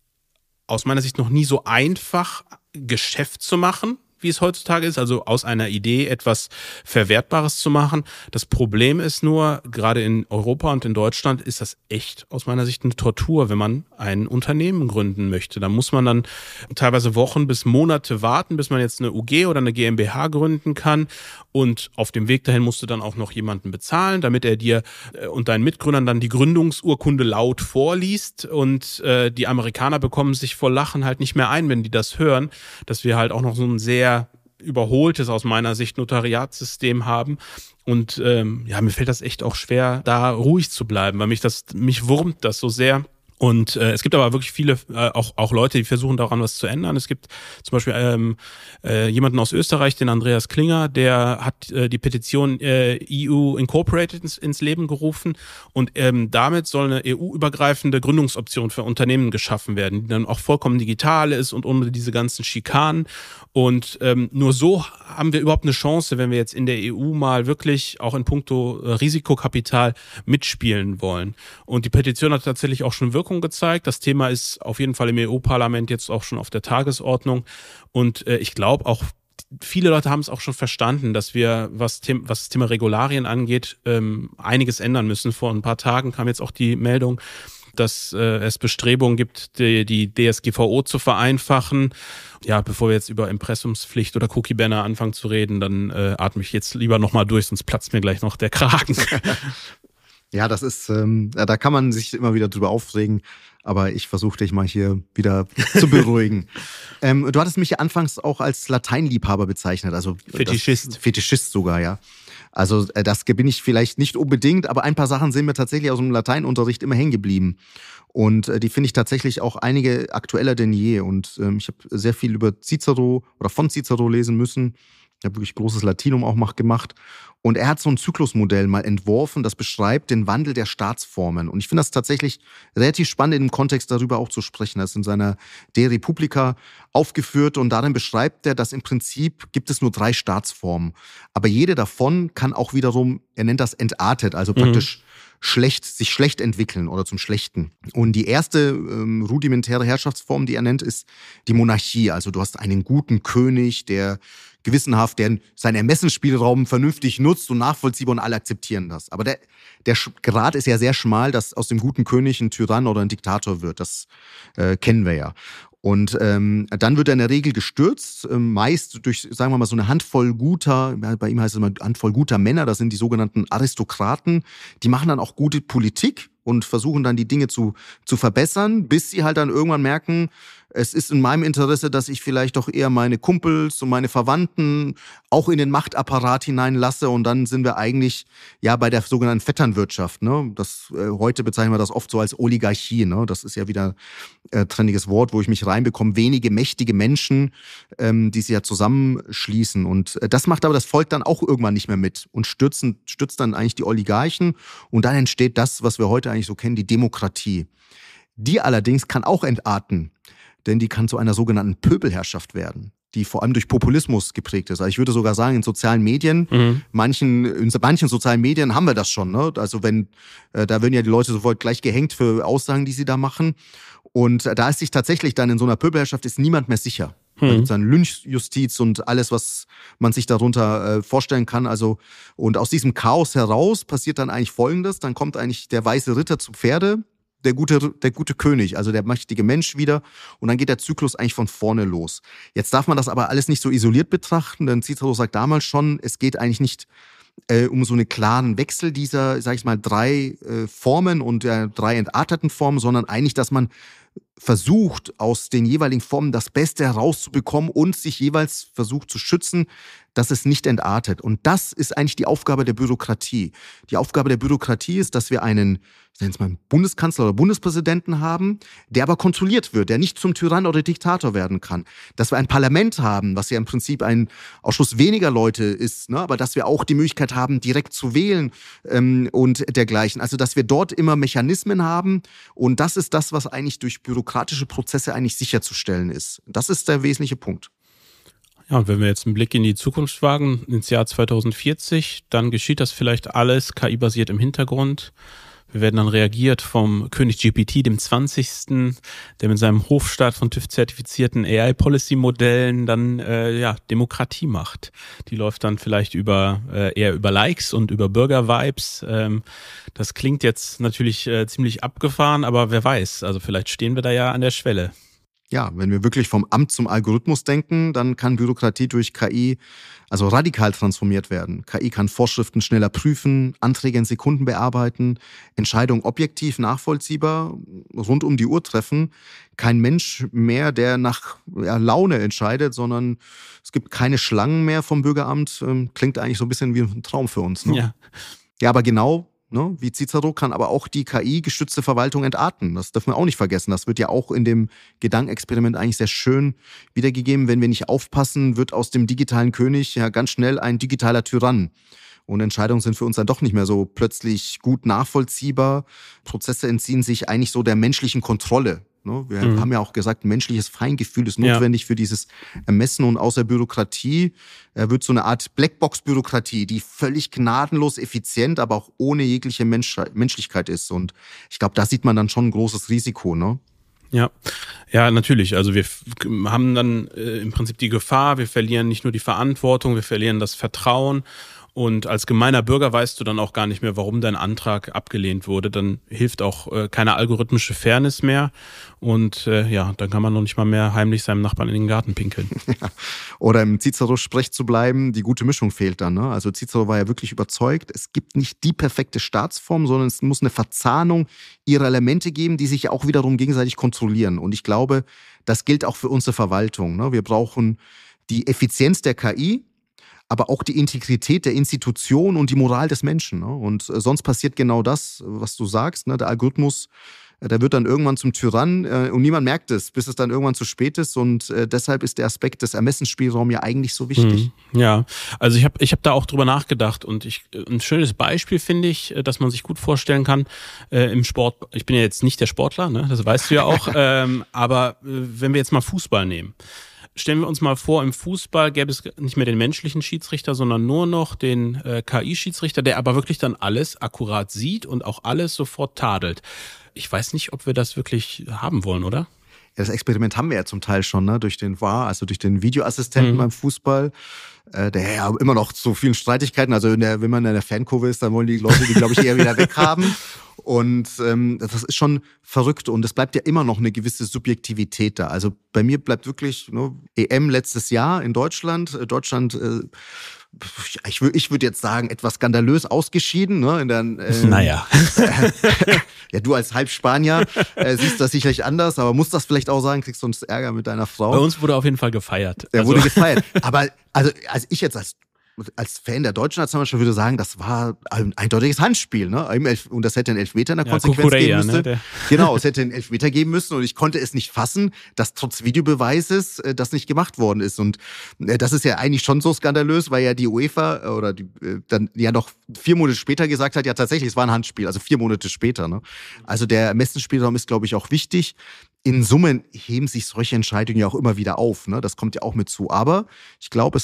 aus meiner Sicht noch nie so einfach, Geschäft zu machen, wie es heutzutage ist, also aus einer Idee etwas Verwertbares zu machen. Das Problem ist nur, gerade in Europa und in Deutschland ist das echt aus meiner Sicht eine Tortur, wenn man ein Unternehmen gründen möchte. Da muss man dann teilweise Wochen bis Monate warten, bis man jetzt eine UG oder eine GmbH gründen kann. Und auf dem Weg dahin musst du dann auch noch jemanden bezahlen, damit er dir und deinen Mitgründern dann die Gründungsurkunde laut vorliest. Und die Amerikaner bekommen sich vor Lachen halt nicht mehr ein, wenn die das hören, dass wir halt auch noch so ein sehr überholtes, aus meiner Sicht, Notariatssystem haben. Und mir fällt das echt auch schwer, da ruhig zu bleiben, weil mich wurmt das so sehr. Und es gibt aber wirklich viele, auch Leute, die versuchen daran was zu ändern. Es gibt zum Beispiel jemanden aus Österreich, den Andreas Klinger, der hat die Petition EU Incorporated ins Leben gerufen und damit soll eine EU-übergreifende Gründungsoption für Unternehmen geschaffen werden, die dann auch vollkommen digital ist und ohne diese ganzen Schikanen. Und nur so haben wir überhaupt eine Chance, wenn wir jetzt in der EU mal wirklich auch in puncto Risikokapital mitspielen wollen. Und die Petition hat tatsächlich auch schon Wirkung gezeigt. Das Thema ist auf jeden Fall im EU-Parlament jetzt auch schon auf der Tagesordnung. Und ich glaube auch, viele Leute haben es auch schon verstanden, dass wir, was das Thema Regularien angeht, einiges ändern müssen. Vor ein paar Tagen kam jetzt auch die Meldung, dass es Bestrebungen gibt, die DSGVO zu vereinfachen. Ja, bevor wir jetzt über Impressumspflicht oder Cookie-Banner anfangen zu reden, dann atme ich jetzt lieber nochmal durch, sonst platzt mir gleich noch der Kragen. Ja, das ist, da kann man sich immer wieder drüber aufregen, aber ich versuche dich mal hier wieder zu beruhigen. Du hattest mich ja anfangs auch als Lateinliebhaber bezeichnet, also Fetischist sogar, ja. Also das bin ich vielleicht nicht unbedingt, aber ein paar Sachen sind mir tatsächlich aus dem Lateinunterricht immer hängen geblieben. Und die finde ich tatsächlich auch einige aktueller denn je. Und ich habe sehr viel über Cicero oder von Cicero lesen müssen. Ich habe wirklich großes Latinum auch gemacht. Und er hat so ein Zyklusmodell mal entworfen, das beschreibt den Wandel der Staatsformen. Und ich finde das tatsächlich relativ spannend, in dem Kontext darüber auch zu sprechen. Das ist in seiner De Republica aufgeführt und darin beschreibt er, dass im Prinzip gibt es nur 3 Staatsformen. Aber jede davon kann auch wiederum, er nennt das entartet, also praktisch sich schlecht entwickeln oder zum Schlechten. Und die erste rudimentäre Herrschaftsform, die er nennt, ist die Monarchie. Also du hast einen guten König, der gewissenhaft, der seinen Ermessensspielraum vernünftig nutzt und nachvollziehbar und alle akzeptieren das. Aber der Grad ist ja sehr schmal, dass aus dem guten König ein Tyrann oder ein Diktator wird. Das kennen wir ja. Und dann wird er in der Regel gestürzt, meist durch, sagen wir mal, so eine Handvoll guter, bei ihm heißt es immer Handvoll guter Männer, das sind die sogenannten Aristokraten, die machen dann auch gute Politik und versuchen dann die Dinge zu verbessern, bis sie halt dann irgendwann merken, es ist in meinem Interesse, dass ich vielleicht doch eher meine Kumpels und meine Verwandten auch in den Machtapparat hineinlasse, und dann sind wir eigentlich ja bei der sogenannten Vetternwirtschaft. Ne? Heute bezeichnen wir das oft so als Oligarchie. Ne? Das ist ja wieder trendiges Wort, wo ich mich reinbekomme. Wenige mächtige Menschen, die sich ja zusammenschließen. Und das macht aber das Volk dann auch irgendwann nicht mehr mit und stürzt dann eigentlich die Oligarchen. Und dann entsteht das, was wir heute eigentlich so kennen, die Demokratie. Die allerdings kann auch entarten. Denn die kann zu einer sogenannten Pöbelherrschaft werden, die vor allem durch Populismus geprägt ist. Also ich würde sogar sagen, in sozialen Medien, in manchen sozialen Medien haben wir das schon. Ne? Also da werden ja die Leute sofort gleich gehängt für Aussagen, die sie da machen. Und da ist sich tatsächlich dann in so einer Pöbelherrschaft ist niemand mehr sicher. Da gibt es dann Lynchjustiz und alles, was man sich darunter vorstellen kann. Also, und aus diesem Chaos heraus passiert dann eigentlich Folgendes. Dann kommt eigentlich der weiße Ritter zu Pferde, der gute König, also der mächtige Mensch wieder, und dann geht der Zyklus eigentlich von vorne los. Jetzt darf man das aber alles nicht so isoliert betrachten, denn Cicero sagt damals schon, es geht eigentlich nicht um so einen klaren Wechsel dieser, sag ich mal, 3 Formen und der 3 entarteten Formen, sondern eigentlich, dass man versucht, aus den jeweiligen Formen das Beste herauszubekommen und sich jeweils versucht zu schützen, dass es nicht entartet. Und das ist eigentlich die Aufgabe der Bürokratie. Die Aufgabe der Bürokratie ist, dass wir einen Bundeskanzler oder Bundespräsidenten haben, der aber kontrolliert wird, der nicht zum Tyrann oder Diktator werden kann. Dass wir ein Parlament haben, was ja im Prinzip ein Ausschuss weniger Leute ist, ne? Aber dass wir auch die Möglichkeit haben, direkt zu wählen und dergleichen. Also dass wir dort immer Mechanismen haben, und das ist das, was eigentlich durch bürokratische Prozesse eigentlich sicherzustellen ist. Das ist der wesentliche Punkt. Ja, und wenn wir jetzt einen Blick in die Zukunft wagen, ins Jahr 2040, dann geschieht das vielleicht alles KI-basiert im Hintergrund. Wir werden dann reagiert vom König GPT, dem 20., der mit seinem Hofstaat von TÜV-zertifizierten AI-Policy-Modellen dann Demokratie macht. Die läuft dann vielleicht eher über Likes und über Bürger-Vibes. Das klingt jetzt natürlich ziemlich abgefahren, aber wer weiß, also vielleicht stehen wir da ja an der Schwelle. Ja, wenn wir wirklich vom Amt zum Algorithmus denken, dann kann Bürokratie durch KI also radikal transformiert werden. KI kann Vorschriften schneller prüfen, Anträge in Sekunden bearbeiten, Entscheidungen objektiv nachvollziehbar rund um die Uhr treffen. Kein Mensch mehr, der nach Laune entscheidet, sondern es gibt keine Schlangen mehr vom Bürgeramt. Klingt eigentlich so ein bisschen wie ein Traum für uns. Ne? Ja, aber genau, ne, wie Cicero kann aber auch die KI-gestützte Verwaltung entarten. Das dürfen wir auch nicht vergessen. Das wird ja auch in dem Gedankenexperiment eigentlich sehr schön wiedergegeben. Wenn wir nicht aufpassen, wird aus dem digitalen König ja ganz schnell ein digitaler Tyrann. Und Entscheidungen sind für uns dann doch nicht mehr so plötzlich gut nachvollziehbar. Prozesse entziehen sich eigentlich so der menschlichen Kontrolle. Wir haben ja auch gesagt, menschliches Feingefühl ist notwendig für dieses Ermessen, und aus der Bürokratie wird so eine Art Blackbox-Bürokratie, die völlig gnadenlos effizient, aber auch ohne jegliche Menschlichkeit ist. Und ich glaube, da sieht man dann schon ein großes Risiko, ne? Ja, natürlich. Also wir haben dann im Prinzip die Gefahr, wir verlieren nicht nur die Verantwortung, wir verlieren das Vertrauen. Und als gemeiner Bürger weißt du dann auch gar nicht mehr, warum dein Antrag abgelehnt wurde. Dann hilft auch keine algorithmische Fairness mehr. Und dann kann man noch nicht mal mehr heimlich seinem Nachbarn in den Garten pinkeln. Ja. Oder im Cicero-Sprech zu bleiben, die gute Mischung fehlt dann. Ne? Also Cicero war ja wirklich überzeugt, es gibt nicht die perfekte Staatsform, sondern es muss eine Verzahnung ihrer Elemente geben, die sich ja auch wiederum gegenseitig kontrollieren. Und ich glaube, das gilt auch für unsere Verwaltung. Ne? Wir brauchen die Effizienz der KI, aber auch die Integrität der Institution und die Moral des Menschen. Ne? Und sonst passiert genau das, was du sagst. Ne? Der Algorithmus, der wird dann irgendwann zum Tyrann und niemand merkt es, bis es dann irgendwann zu spät ist. Und deshalb ist der Aspekt des Ermessensspielraums ja eigentlich so wichtig. Ja, also ich hab da auch drüber nachgedacht, und ein schönes Beispiel finde ich, dass man sich gut vorstellen kann im Sport. Ich bin ja jetzt nicht der Sportler, ne? Das weißt du ja auch. Aber wenn wir jetzt mal Fußball nehmen. Stellen wir uns mal vor, im Fußball gäbe es nicht mehr den menschlichen Schiedsrichter, sondern nur noch den KI-Schiedsrichter, der aber wirklich dann alles akkurat sieht und auch alles sofort tadelt. Ich weiß nicht, ob wir das wirklich haben wollen, oder? Ja, das Experiment haben wir ja zum Teil schon, ne? Durch den VAR, also durch den Videoassistenten beim Fußball, der ja immer noch zu vielen Streitigkeiten, also wenn man in der Fankurve ist, dann wollen die Leute die, glaube ich, eher wieder weghaben. Und das ist schon verrückt und es bleibt ja immer noch eine gewisse Subjektivität da. Also bei mir bleibt wirklich EM letztes Jahr in Deutschland. Ich würde jetzt sagen, etwas skandalös ausgeschieden. Ne? Naja. Ja, du als Halbspanier siehst das sicherlich anders, aber musst das vielleicht auch sagen, kriegst sonst Ärger mit deiner Frau. Bei uns wurde auf jeden Fall gefeiert. Wurde gefeiert. Aber also ich jetzt als Fan der deutschen Nationalmannschaft würde sagen, das war ein eindeutiges Handspiel, ne? Und das hätte einen Elfmeter in der Konsequenz Kukureya, geben müssen. Ne? Genau, es hätte einen Elfmeter geben müssen und ich konnte es nicht fassen, dass trotz Videobeweises das nicht gemacht worden ist. Und das ist ja eigentlich schon so skandalös, weil ja die UEFA oder dann ja noch 4 Monate später gesagt hat, ja tatsächlich, es war ein Handspiel, also 4 Monate später. Ne? Also der Ermessensspielraum ist, glaube ich, auch wichtig. In Summe heben sich solche Entscheidungen ja auch immer wieder auf. Ne? Das kommt ja auch mit zu. Aber ich glaube,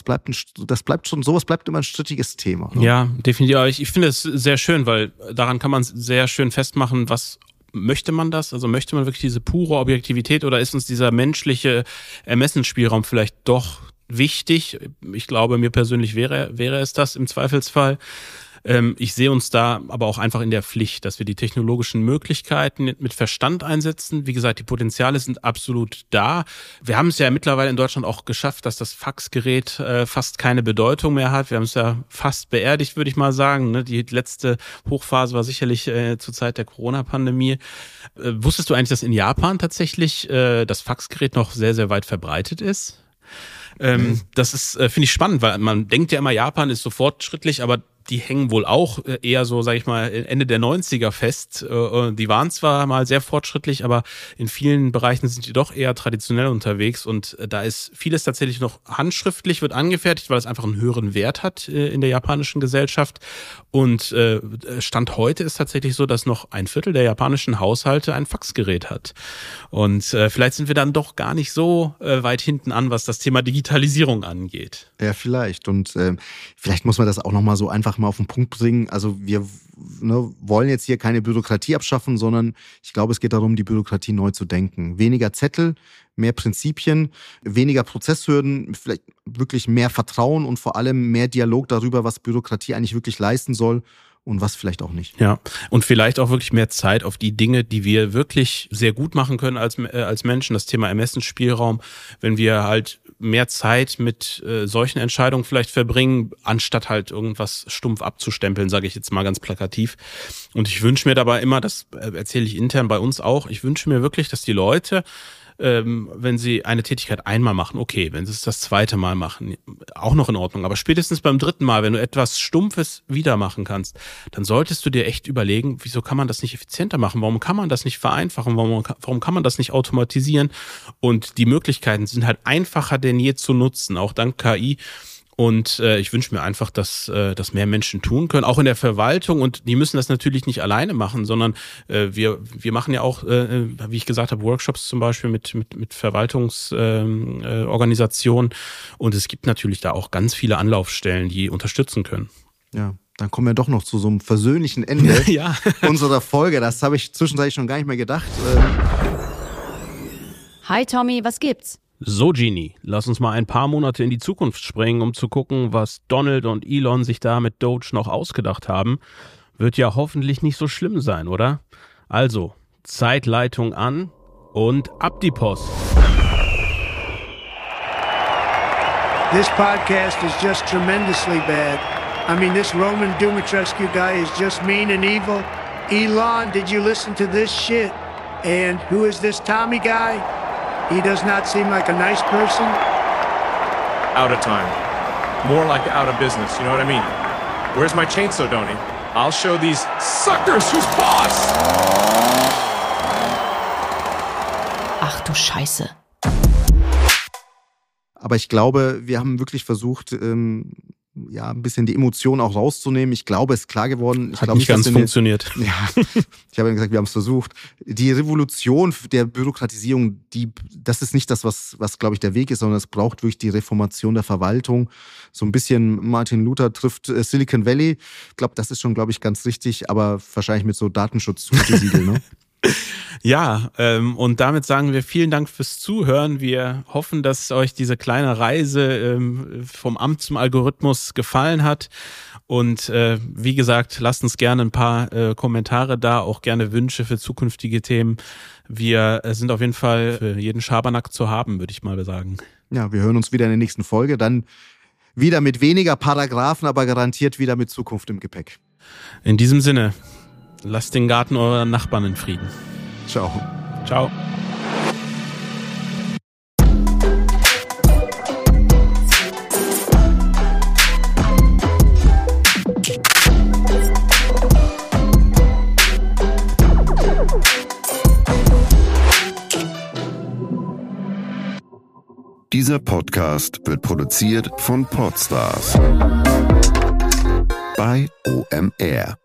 sowas bleibt immer ein strittiges Thema. Ne? Ja, definitiv. Ich finde es sehr schön, weil daran kann man sehr schön festmachen, was möchte man das? Also möchte man wirklich diese pure Objektivität oder ist uns dieser menschliche Ermessensspielraum vielleicht doch wichtig? Ich glaube, mir persönlich wäre es das im Zweifelsfall. Ich sehe uns da aber auch einfach in der Pflicht, dass wir die technologischen Möglichkeiten mit Verstand einsetzen. Wie gesagt, die Potenziale sind absolut da. Wir haben es ja mittlerweile in Deutschland auch geschafft, dass das Faxgerät fast keine Bedeutung mehr hat. Wir haben es ja fast beerdigt, würde ich mal sagen. Die letzte Hochphase war sicherlich zur Zeit der Corona-Pandemie. Wusstest du eigentlich, dass in Japan tatsächlich das Faxgerät noch sehr, sehr weit verbreitet ist? Das ist, finde ich spannend, weil man denkt ja immer, Japan ist so fortschrittlich, aber die hängen wohl auch eher so, sag ich mal, Ende der 90er fest. Die waren zwar mal sehr fortschrittlich, aber in vielen Bereichen sind die doch eher traditionell unterwegs und da ist vieles tatsächlich noch handschriftlich, wird angefertigt, weil es einfach einen höheren Wert hat in der japanischen Gesellschaft. Und Stand heute ist tatsächlich so, dass noch 1/4 der japanischen Haushalte ein Faxgerät hat. Und vielleicht sind wir dann doch gar nicht so weit hinten an, was das Thema Digitalisierung angeht. Ja, vielleicht. Und vielleicht muss man das auch nochmal so einfach mal auf den Punkt bringen. Also wir wollen jetzt hier keine Bürokratie abschaffen, sondern ich glaube, es geht darum, die Bürokratie neu zu denken. Weniger Zettel, mehr Prinzipien, weniger Prozesshürden, vielleicht wirklich mehr Vertrauen und vor allem mehr Dialog darüber, was Bürokratie eigentlich wirklich leisten soll und was vielleicht auch nicht. Ja, und vielleicht auch wirklich mehr Zeit auf die Dinge, die wir wirklich sehr gut machen können als Menschen. Das Thema Ermessensspielraum, wenn wir halt mehr Zeit mit solchen Entscheidungen vielleicht verbringen, anstatt halt irgendwas stumpf abzustempeln, sage ich jetzt mal ganz plakativ. Und ich wünsche mir dabei immer, das erzähle ich intern bei uns auch, ich wünsche mir wirklich, dass die Leute, wenn sie eine Tätigkeit einmal machen, okay, wenn sie es das zweite Mal machen, auch noch in Ordnung, aber spätestens beim 3. Mal, wenn du etwas Stumpfes wieder machen kannst, dann solltest du dir echt überlegen, wieso kann man das nicht effizienter machen, warum kann man das nicht vereinfachen, warum kann man das nicht automatisieren und die Möglichkeiten sind halt einfacher denn je zu nutzen, auch dank KI. Und ich wünsche mir einfach, dass das mehr Menschen tun können, auch in der Verwaltung. Und die müssen das natürlich nicht alleine machen, sondern wir machen ja auch, wie ich gesagt habe, Workshops zum Beispiel mit Verwaltungsorganisationen. Und es gibt natürlich da auch ganz viele Anlaufstellen, die unterstützen können. Ja, dann kommen wir doch noch zu so einem versöhnlichen Ende ja. unserer Folge. Das habe ich zwischenzeitlich schon gar nicht mehr gedacht. Hi Tommy, was gibt's? So, Genie, lass uns mal ein paar Monate in die Zukunft springen, um zu gucken, was Donald und Elon sich da mit Doge noch ausgedacht haben. Wird ja hoffentlich nicht so schlimm sein, oder? Also, Zeitleitung an und ab die Post. This podcast is just tremendously bad. I mean, this Roman Dumitrescu guy is just mean and evil. Elon, did you listen to this shit? And who is this Tommy guy? He does not seem like a nice person. Out of time. More like out of business, you know what I mean? Where's my chainsaw, Donnie? I'll show these suckers who's boss! Ach du Scheiße. Aber ich glaube, wir haben wirklich versucht, ein bisschen die Emotionen auch rauszunehmen. Ich glaube, es ist klar geworden. Hat nicht ganz funktioniert. Ja, ich habe ja gesagt, wir haben es versucht. Die Revolution der Bürokratisierung, das ist nicht das, was glaube ich, der Weg ist, sondern es braucht wirklich die Reformation der Verwaltung. So ein bisschen Martin Luther trifft Silicon Valley. Ich glaube, das ist schon, glaube ich, ganz richtig, aber wahrscheinlich mit so Datenschutz zugesiedeln, ne? Ja, und damit sagen wir vielen Dank fürs Zuhören. Wir hoffen, dass euch diese kleine Reise vom Amt zum Algorithmus gefallen hat. Und wie gesagt, lasst uns gerne ein paar Kommentare da, auch gerne Wünsche für zukünftige Themen. Wir sind auf jeden Fall für jeden Schabernack zu haben, würde ich mal sagen. Ja, wir hören uns wieder in der nächsten Folge. Dann wieder mit weniger Paragraphen, aber garantiert wieder mit Zukunft im Gepäck. In diesem Sinne, lasst den Garten eurer Nachbarn in Frieden. Ciao. Ciao. Dieser Podcast wird produziert von Podstars bei OMR.